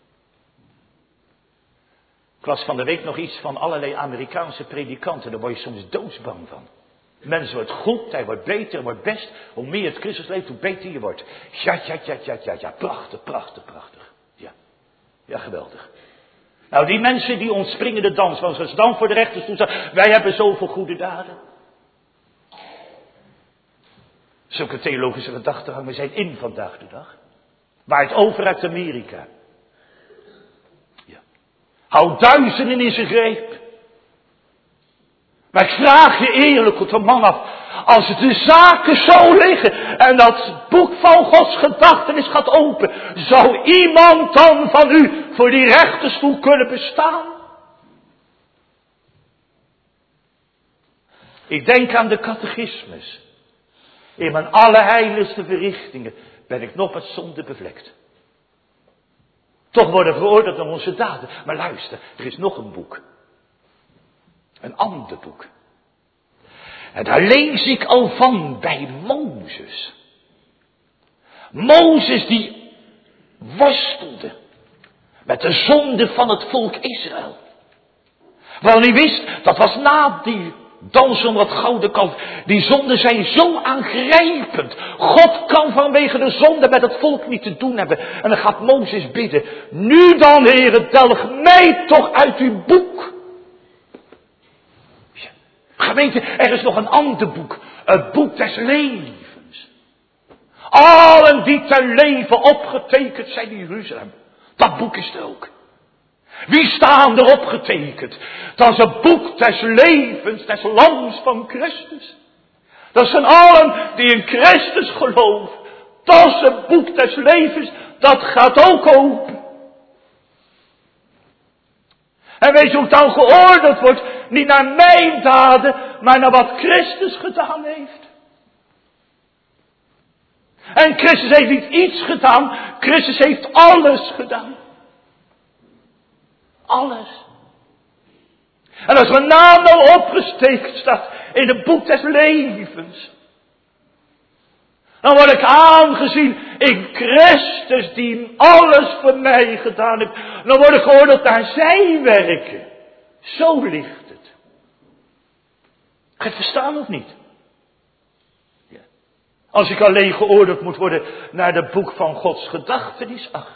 Ik las van de week nog iets van allerlei Amerikaanse predikanten. Daar word je soms doodsbang van. Mens wordt goed, hij wordt beter, hij wordt best. Hoe meer het Christus leeft, hoe beter je wordt. Ja. Prachtig. Ja, geweldig. Nou, die mensen die ontspringen de dans. Want als ze dan voor de rechters toe staan, wij hebben zoveel goede daden. Zulke theologische gedachtengangen zijn in vandaag de dag. Waait over uit Amerika. Ja. Houdt duizenden in zijn greep. Maar ik vraag je eerlijk op de man af. Als de zaken zo liggen en dat boek van Gods gedachtenis gaat open. Zou iemand dan van u voor die rechterstoel kunnen bestaan? Ik denk aan de catechismus. In mijn allerheiligste verrichtingen ben ik nog met zonde bevlekt. Toch worden we veroordeeld naar onze daden. Maar luister, er is nog een boek. Een ander boek. En daar lees ik al van bij Mozes. Mozes die worstelde met de zonde van het volk Israël. Want hij wist, dat was na die dans om dat gouden kalf. Die zonden zijn zo aangrijpend. God kan vanwege de zonde met het volk niet te doen hebben. En dan gaat Mozes bidden. Nu dan, Heere, delg mij toch uit uw boek. Gemeente, er is nog een ander boek. Het boek des levens. Allen die ten leven opgetekend zijn in Jeruzalem. Dat boek is er ook. Wie staan erop getekend? Dat is het boek des levens, des lams van Christus. Dat zijn allen die in Christus geloven. Dat is het boek des levens, dat gaat ook open. En weet je hoe het dan geoordeeld wordt? Niet naar mijn daden, maar naar wat Christus gedaan heeft. En Christus heeft niet iets gedaan, Christus heeft alles gedaan. Alles. En als mijn naam nou opgesteken staat in het boek des levens, dan word ik aangezien in Christus die alles voor mij gedaan heeft. Dan word ik geoordeeld naar zijn werken. Zo ligt het. Ga je het verstaan of niet? Ja. Als ik alleen geoordeeld moet worden naar het boek van Gods gedachtenis, ach.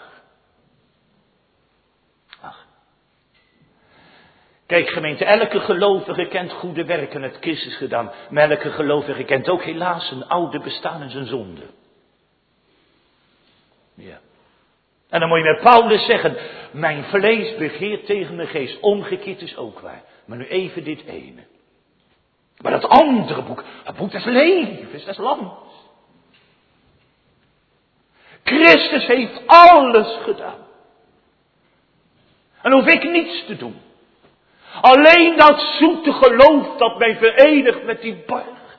Kijk gemeente, elke gelovige kent goede werken het Christus gedaan. Maar elke gelovige kent ook helaas zijn oude bestaan en zijn zonde. Ja. En dan moet je met Paulus zeggen, mijn vlees begeert tegen mijn geest. Omgekeerd is ook waar. Maar nu even dit ene. Maar dat andere boek, het boek des levens, des lams. Christus heeft alles gedaan. En hoef ik niets te doen. Alleen dat zoete geloof dat mij verenigt met die borg.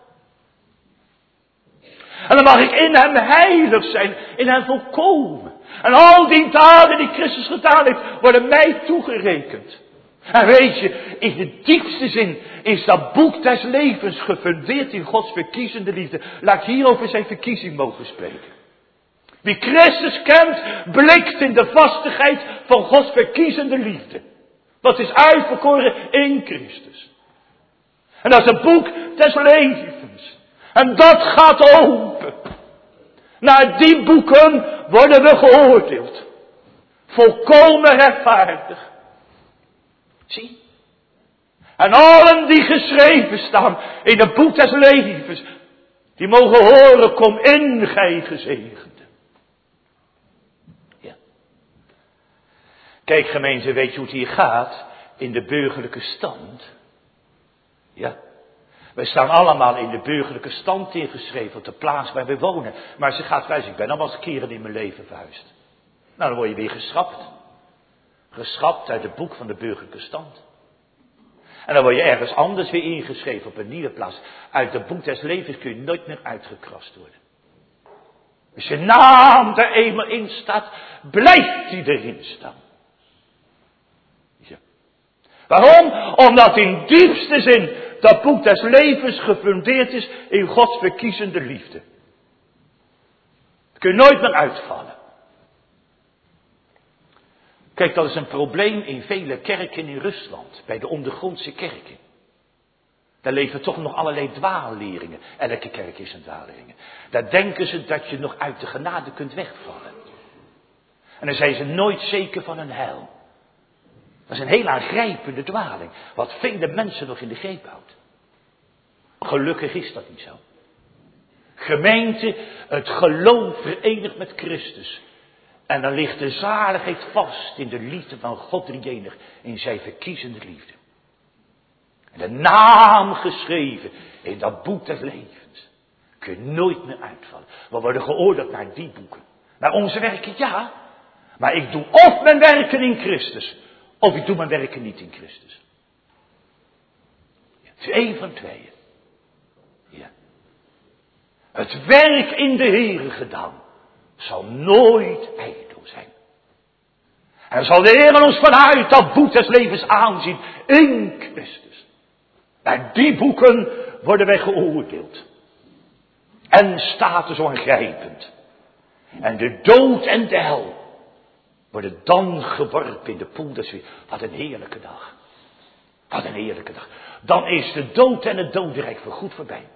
En dan mag ik in hem heilig zijn, in hem volkomen. En al die daden die Christus gedaan heeft, worden mij toegerekend. En weet je, in de diepste zin is dat boek des levens gefundeerd in Gods verkiezende liefde. Laat ik hier over zijn verkiezing mogen spreken. Wie Christus kent, blikt in de vastigheid van Gods verkiezende liefde. Dat is uitverkoren in Christus. En dat is het boek des levens. En dat gaat open. Naar die boeken worden we geoordeeld. Volkomen rechtvaardig. Zie. En allen die geschreven staan in het boek des levens. Die mogen horen, kom in, gij gezegende. Kijk gemeente, weet je hoe het hier gaat? In de burgerlijke stand. Ja. Wij staan allemaal in de burgerlijke stand ingeschreven op de plaats waar we wonen. Maar ze gaat wijzen, ik ben al wat keren in mijn leven verhuisd. Nou, dan word je weer geschrapt. Geschrapt uit het boek van de burgerlijke stand. En dan word je ergens anders weer ingeschreven op een nieuwe plaats. Uit het boek des levens kun je nooit meer uitgekrast worden. Als je naam er eenmaal in staat, blijft die erin staan. Waarom? Omdat in diepste zin dat boek des levens gefundeerd is in Gods verkiezende liefde. Dat kun je nooit meer uitvallen. Kijk, dat is een probleem in vele kerken in Rusland, bij de ondergrondse kerken. Daar leven toch nog allerlei dwaalleringen. Elke kerk is een dwaallering. Daar denken ze dat je nog uit de genade kunt wegvallen. En dan zijn ze nooit zeker van hun heil. Dat is een heel aangrijpende dwaling. Wat vele mensen nog in de greep houdt. Gelukkig is dat niet zo. Gemeente, het geloof verenigt met Christus. En dan ligt de zaligheid vast in de liefde van God drieënig. In zijn verkiezende liefde. En de naam geschreven in dat boek des levens. Kun je nooit meer uitvallen. We worden geoordeeld naar die boeken. Naar onze werken, ja. Maar ik doe of mijn werken in Christus. Of ik doe mijn werken niet in Christus. Het is één van tweeën. Ja. Het werk in de Heere gedaan zal nooit ijdel zijn. En zal de Heer ons vanuit dat boek des levens aanzien in Christus. Naar die boeken worden wij geoordeeld. En staat er zo aangrijpend. En de dood en de hel worden dan geworpen in de poel des vuurs. Wat een heerlijke dag. Wat een heerlijke dag. Dan is de dood en het dodenrijk voorgoed voorbij.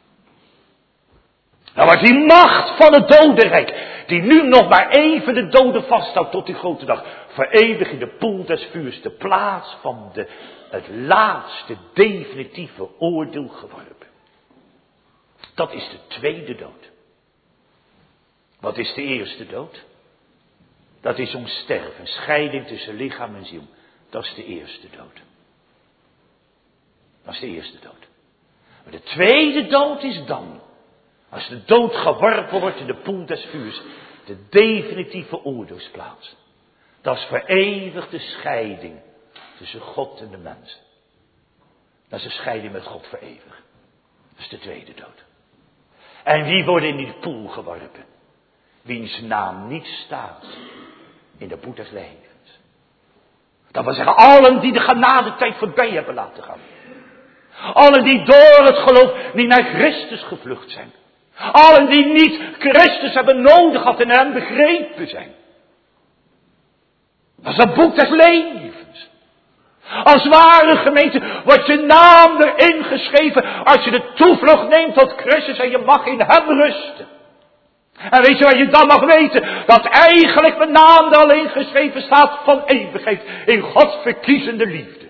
Dan wordt die macht van het dodenrijk, die nu nog maar even de doden vasthoudt tot die grote dag, voor eeuwig in de poel des vuurs, de plaats van het laatste definitieve oordeel geworpen. Dat is de tweede dood. Wat is de eerste dood? Dat is ons sterven. Scheiding tussen lichaam en ziel. Dat is de eerste dood. Dat is de eerste dood. Maar de tweede dood is dan. Als de dood geworpen wordt in de poel des vuurs. De definitieve oordeelsplaats. Dat is voor eeuwig de scheiding tussen God en de mens. Dat is de scheiding met God voor eeuwig. Dat is de tweede dood. En wie wordt in die poel geworpen? Wiens naam niet staat in de boek des levens. Dat wil zeggen, allen die de genadetijd voorbij hebben laten gaan. Allen die door het geloof niet naar Christus gevlucht zijn. Allen die niet Christus hebben nodig gehad en hem begrepen zijn. Dat is het boek des levens. Als ware gemeente wordt je naam erin geschreven als je de toevlucht neemt tot Christus en je mag in hem rusten. En weet je wat je dan mag weten? Dat eigenlijk mijn naam er al in geschreven staat van eeuwigheid in Gods verkiezende liefde.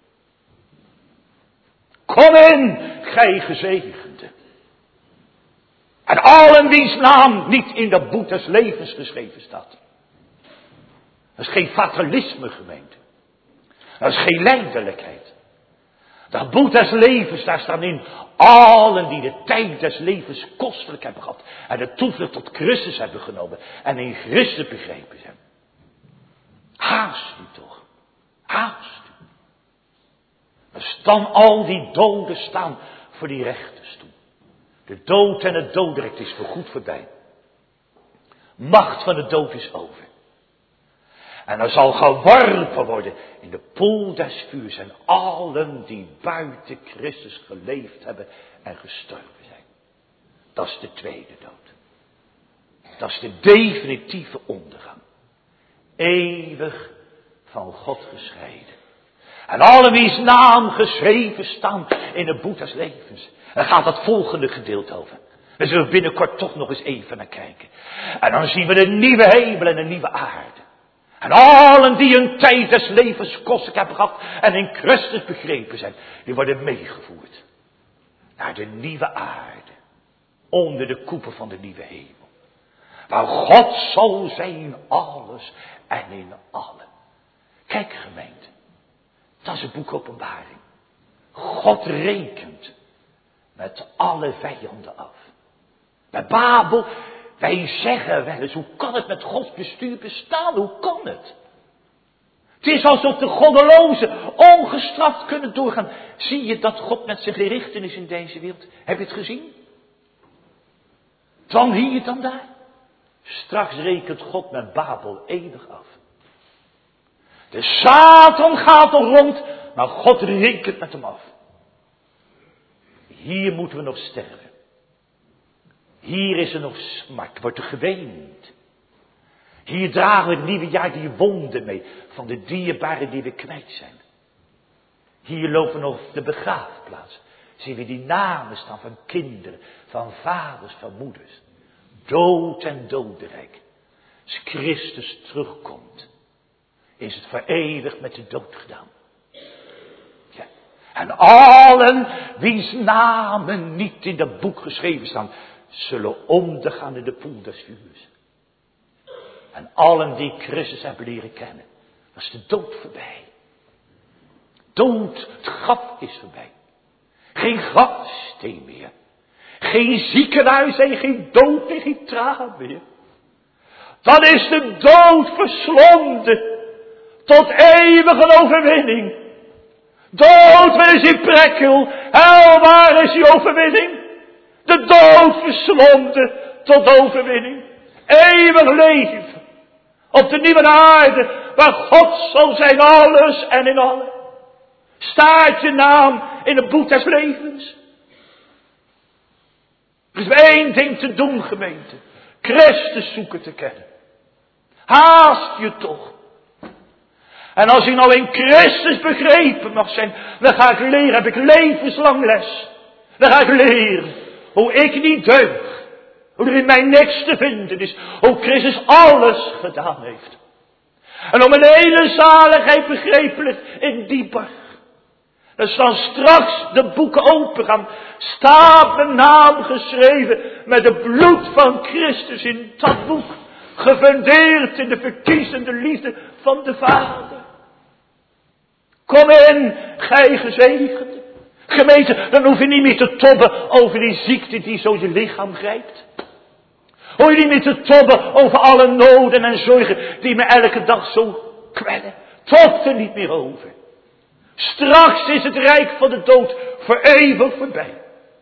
Kom in, gij gezegende. En allen wiens naam niet in dat boek des levens geschreven staat. Dat is geen fatalisme, gemeente. Dat is geen lijdelijkheid. Dat boek des levens, daar staan in allen die de tijd des levens kostelijk hebben gehad. En de toevlucht tot Christus hebben genomen. En in Christus begrepen zijn. Haast u toch. Haast u. Dus dan al die doden staan voor die rechterstoel. De dood en het doodrecht is voorgoed voorbij. Macht van de dood is over. En er zal geworpen worden in de poel des vuurs. En allen die buiten Christus geleefd hebben en gestorven zijn. Dat is de tweede dood. Dat is de definitieve ondergang. Eeuwig van God gescheiden. En allen wiens naam geschreven staan in het boek des levens. Daar gaat dat volgende gedeelte over. Daar zullen we binnenkort toch nog eens even naar kijken. En dan zien we de nieuwe hemel en de nieuwe aarde. En allen die een tijd des levens kostelijk hebben gehad en in Christus begrepen zijn, die worden meegevoerd naar de nieuwe aarde, onder de koepel van de nieuwe hemel. Waar God zal zijn alles en in allen. Kijk gemeente, dat is het boek Openbaring. God rekent met alle vijanden af. Bij Babel, wij zeggen wel eens, hoe kan het met Gods bestuur bestaan? Hoe kan het? Het is alsof de goddelozen ongestraft kunnen doorgaan. Zie je dat God met zijn gerichten is in deze wereld? Heb je het gezien? Dan hier, dan daar. Straks rekent God met Babel eeuwig af. De Satan gaat nog rond, maar God rekent met hem af. Hier moeten we nog sterven. Hier is er nog smart, wordt er geweend. Hier dragen we het nieuwe jaar die wonden mee van de dierbaren die we kwijt zijn. Hier lopen we nog de begraafplaats. Zien we die namen staan van kinderen, van vaders, van moeders. Dood en dodenrijk. Als Christus terugkomt, is het voor eeuwig met de dood gedaan. Ja. En allen wiens namen niet in dat boek geschreven staan, zullen ondergaan in de poel des vuurs. En allen die Christus hebben leren kennen, dat is de dood voorbij. Dood, het graf is voorbij. Geen grafsteen meer. Geen ziekenhuis en geen dood en geen traan meer. Dan is de dood verslonden tot eeuwige overwinning. Dood, waar is die prekkel? Hel, waar is die overwinning? De dood verslonden tot overwinning. Eeuwig leven. Op de nieuwe aarde, waar God zal zijn alles en in allen. Staat je naam in het boek des levens. Er is maar één ding te doen, gemeente. Christus zoeken te kennen. Haast je toch. En als ik nou in Christus begrepen mag zijn, dan ga ik leren, heb ik levenslang les. Dan ga ik leren hoe ik niet deug. Hoe er in mij niks te vinden is. Hoe Christus alles gedaan heeft. En om een hele zaligheid begrepen ligt in die bar. Dus dan straks de boeken open gaan. Staat mijn naam geschreven met het bloed van Christus in dat boek. gefundeerd in de verkiezende liefde van de Vader. Kom in, gij gezegende. Gemeente, dan hoef je niet meer te tobben over die ziekte die zo je lichaam grijpt. Hoor je niet meer te tobben over alle noden en zorgen die me elke dag zo kwellen. Tob er niet meer over. Straks is het rijk van de dood voor eeuwig voorbij.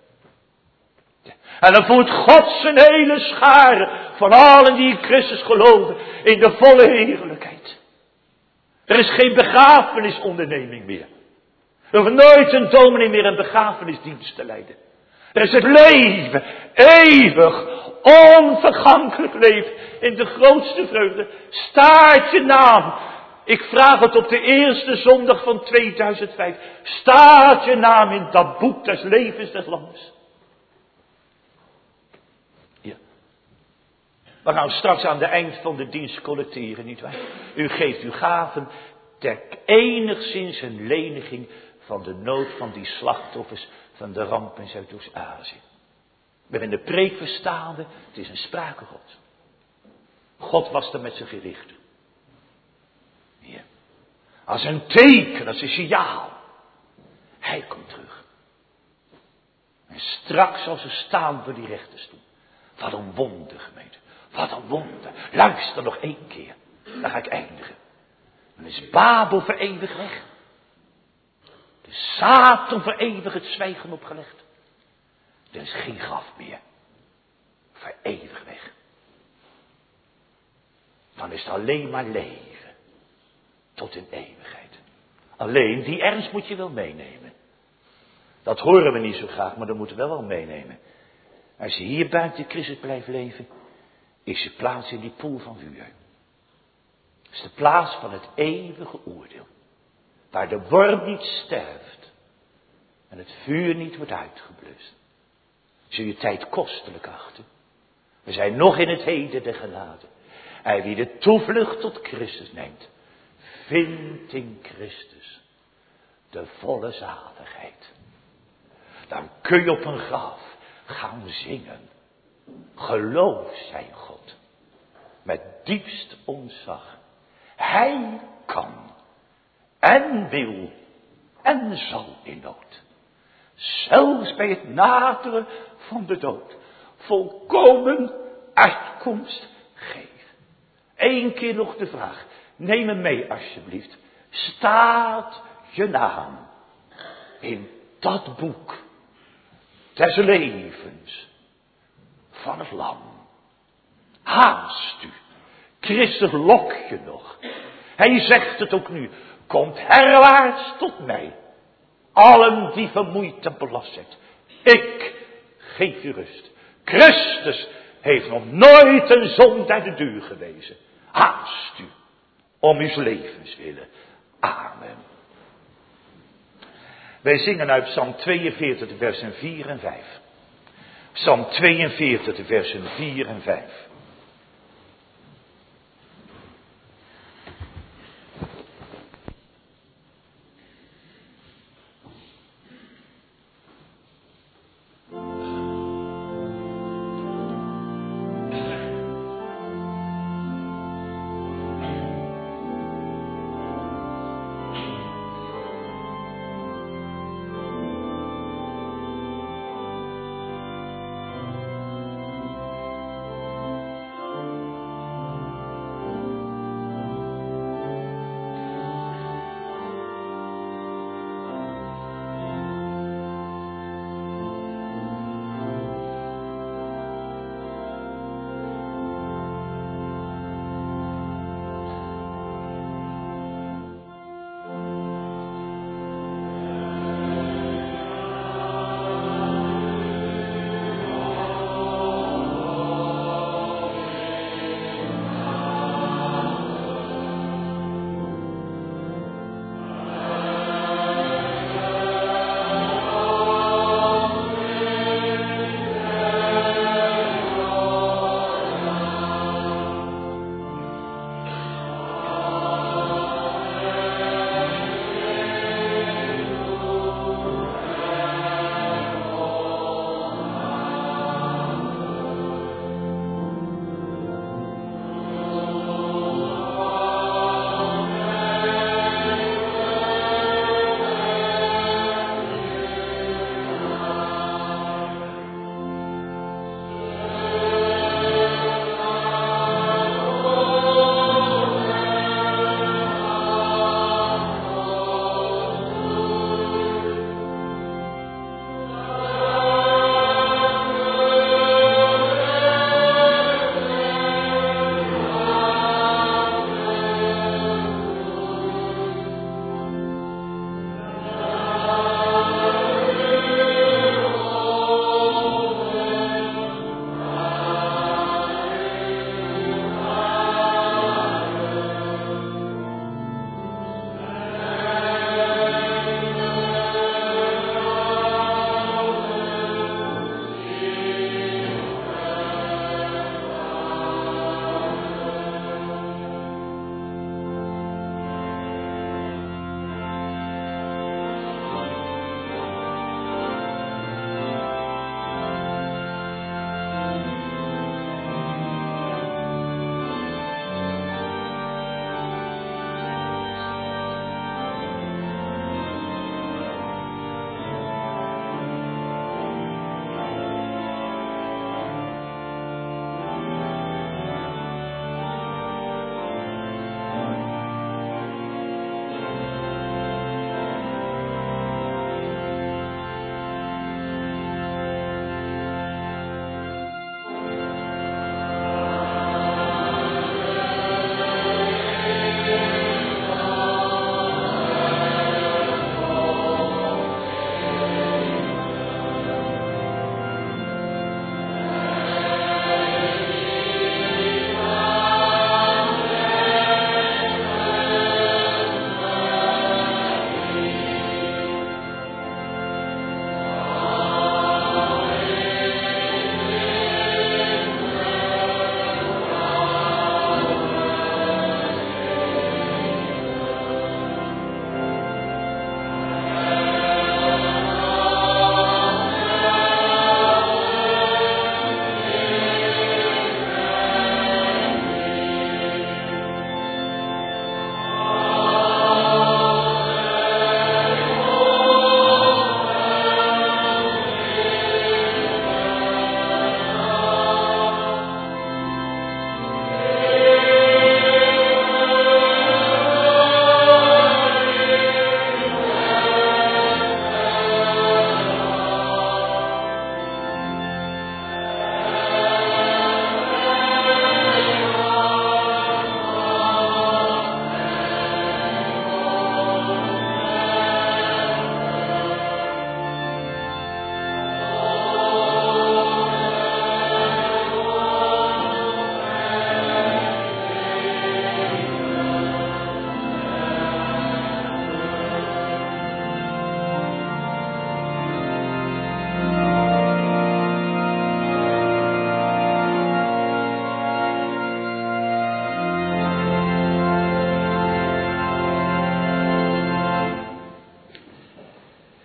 En dan voert God zijn hele schare van allen die in Christus geloven in de volle heerlijkheid. Er is geen begrafenisonderneming meer. Er hoeft nooit een dominee meer een begrafenisdienst te leiden. Er is het leven, eeuwig, onvergankelijk leven in de grootste vreugde. Staat je naam. Ik vraag het op de eerste zondag van 2005. Staat je naam in dat boek des levens des Lams. Ja. We gaan straks aan de eind van de dienst collecteren, nietwaar? U geeft uw gaven ter enigszins een leniging van de nood van die slachtoffers van de ramp in Zuidoost-Azië. Maar in de preek verstaande, het is een sprakengod. God was er met zijn gerichten. Ja. Als een teken, als een signaal. Hij komt terug. En straks zal ze staan voor die rechterstoel. Wat een wonder, gemeente. Wat een wonder. Luister nog 1 keer. Dan ga ik eindigen. Dan is Babel voor eeuwig weg. De Satan voor eeuwig het zwijgen opgelegd. Er is geen graf meer. Voor eeuwig weg. Dan is het alleen maar leven. Tot in eeuwigheid. Alleen die ernst moet je wel meenemen. Dat horen we niet zo graag, maar dat moeten we wel meenemen. Als je hier buiten Christus blijft leven, is je plaats in die poel van vuur. Het is de plaats van het eeuwige oordeel. Waar de worm niet sterft. En het vuur niet wordt uitgeblust. Zul je tijd kostelijk achten. We zijn nog in het heden de genade. En wie de toevlucht tot Christus neemt, vindt in Christus de volle zaligheid. Dan kun je op een graf gaan zingen. Geloof zijn God. Met diepst ontzag. Hij kan. En wil. En zal in nood. Zelfs bij het naderen van de dood. Volkomen uitkomst geven. 1 keer nog de vraag. Neem hem mee alsjeblieft. Staat je naam in dat boek des levens van het lam. Haast u. Christus lokt je nog. Hij zegt het ook nu. Komt herwaarts tot mij. Allen die vermoeid en belast zijn. Ik geef u rust. Christus heeft nog nooit een zonde uit de duur gewezen. Haast u. Om uw levens willen. Amen. Wij zingen uit Psalm 42, de versen 4 en 5. Psalm 42, de versen 4 en 5.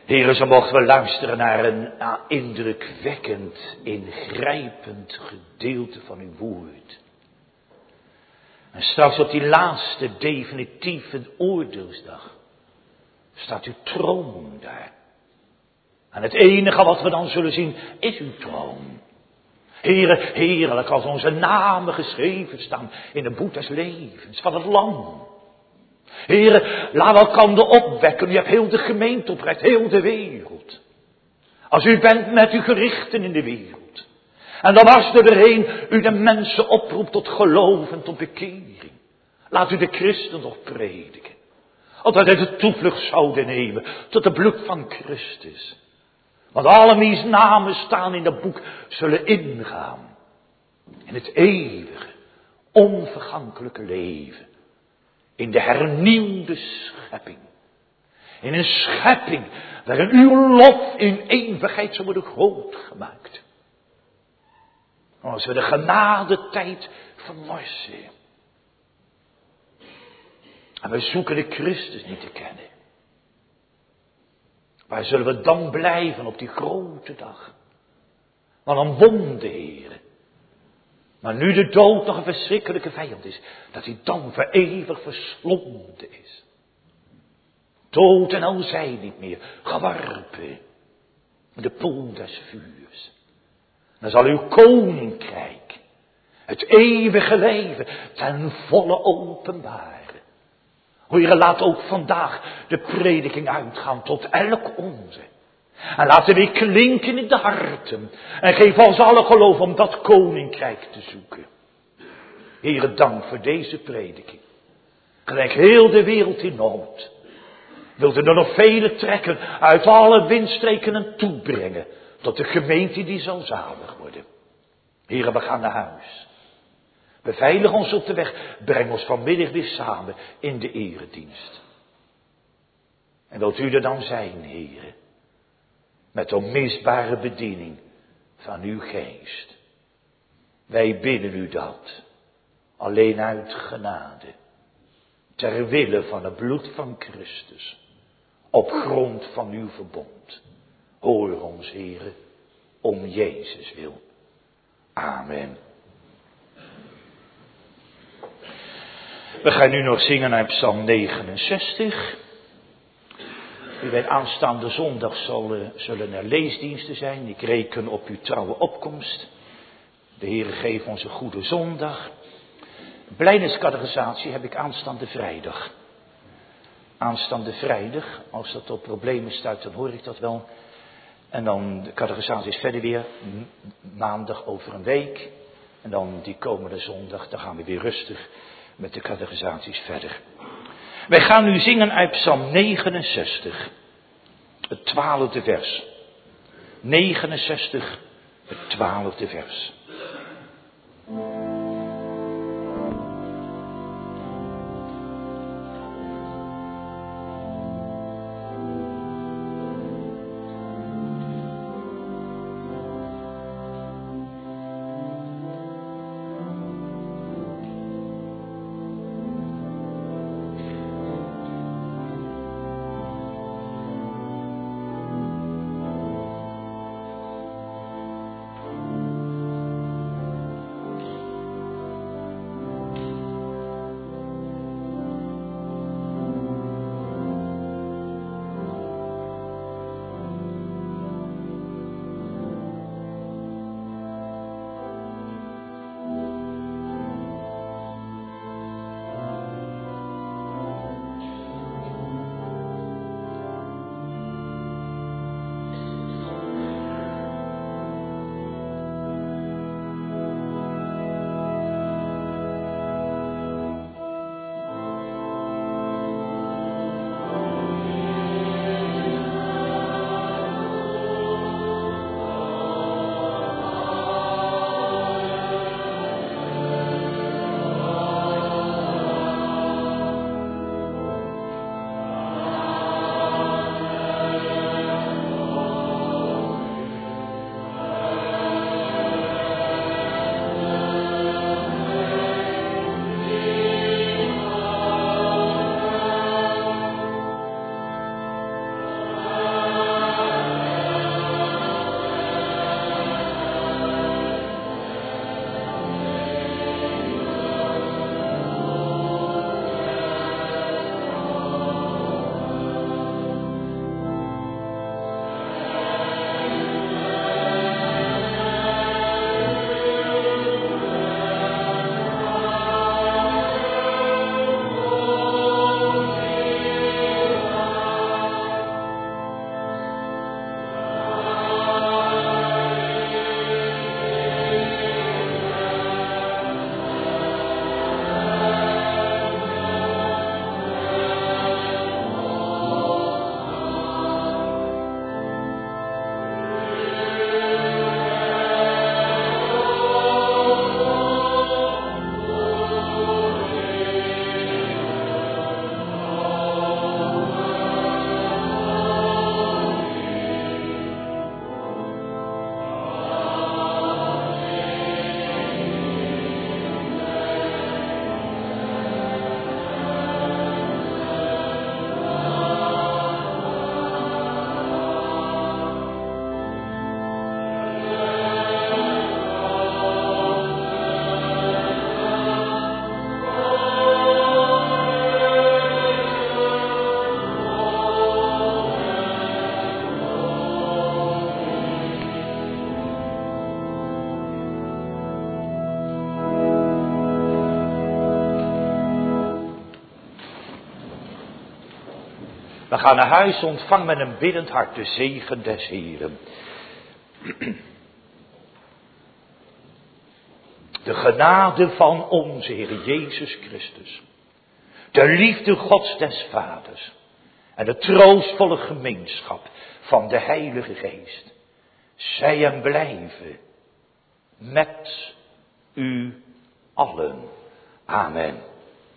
Heren, zo mochten we luisteren naar een indrukwekkend, ingrijpend gedeelte van uw woord. En straks op die laatste definitieve oordeelsdag staat uw troon daar. En het enige wat we dan zullen zien is uw troon. Heren, heerlijk als onze namen geschreven staan in het boek des levens van het Lam. Heren, laat elkander opwekken. U hebt heel de gemeente oprecht, heel de wereld. Als u bent met uw gerichten in de wereld. En dan als er doorheen u de mensen oproept tot geloof en tot bekering. Laat u de christen nog prediken. Opdat wij de toevlucht zouden nemen tot de bloed van Christus. Want alle wiens namen staan in dat boek zullen ingaan. In het eeuwige, onvergankelijke leven. In de hernieuwde schepping. In een schepping waarin uw lof in eeuwigheid zou worden groot gemaakt. Als we de genadetijd vermorsen. En we zoeken de Christus niet te kennen. Waar zullen we dan blijven op die grote dag? Want dan won de Heer. Maar nu de dood nog een verschrikkelijke vijand is, dat hij dan voor eeuwig verslonden is. Dood en al zij niet meer, geworpen in de poel des vuurs. Dan zal uw koninkrijk, het eeuwige leven, ten volle openbaren. Heere, laat ook vandaag de prediking uitgaan tot elk onze. En laat het weer klinken in de harten. En geef ons alle geloof om dat koninkrijk te zoeken. Heere, dank voor deze prediking. Gelijk heel de wereld in nood. Wilt u er nog vele trekken uit alle windstreken en toebrengen. Tot de gemeente die zal zalig worden. Heere, we gaan naar huis. Beveilig ons op de weg. Breng ons vanmiddag weer samen in de eredienst. En wilt u er dan zijn, Heere. Met onmisbare bediening van uw geest. Wij bidden u dat. Alleen uit genade. Ter wille van het bloed van Christus. Op grond van uw verbond. Hoor ons, Heere. Om Jezus wil. Amen. We gaan nu nog zingen uit Psalm 69. U weet, aanstaande zondag zullen er leesdiensten zijn. Ik reken op uw trouwe opkomst. De Heere geeft ons een goede zondag. Blijdeniscatechisatie heb ik aanstaande vrijdag. Aanstaande vrijdag, als dat op problemen stuit, dan hoor ik dat wel. En dan de catechisatie is verder weer maandag over een week. En dan die komende zondag, dan gaan we weer rustig met de catechisaties verder. Wij gaan nu zingen uit Psalm 69, het 12e vers. 69, het 12e vers. We gaan naar huis, ontvang met een biddend hart de zegen des Heeren. De genade van onze Heer Jezus Christus. De liefde Gods des Vaders. En de troostvolle gemeenschap van de Heilige Geest. Zij en blijven met u allen. Amen.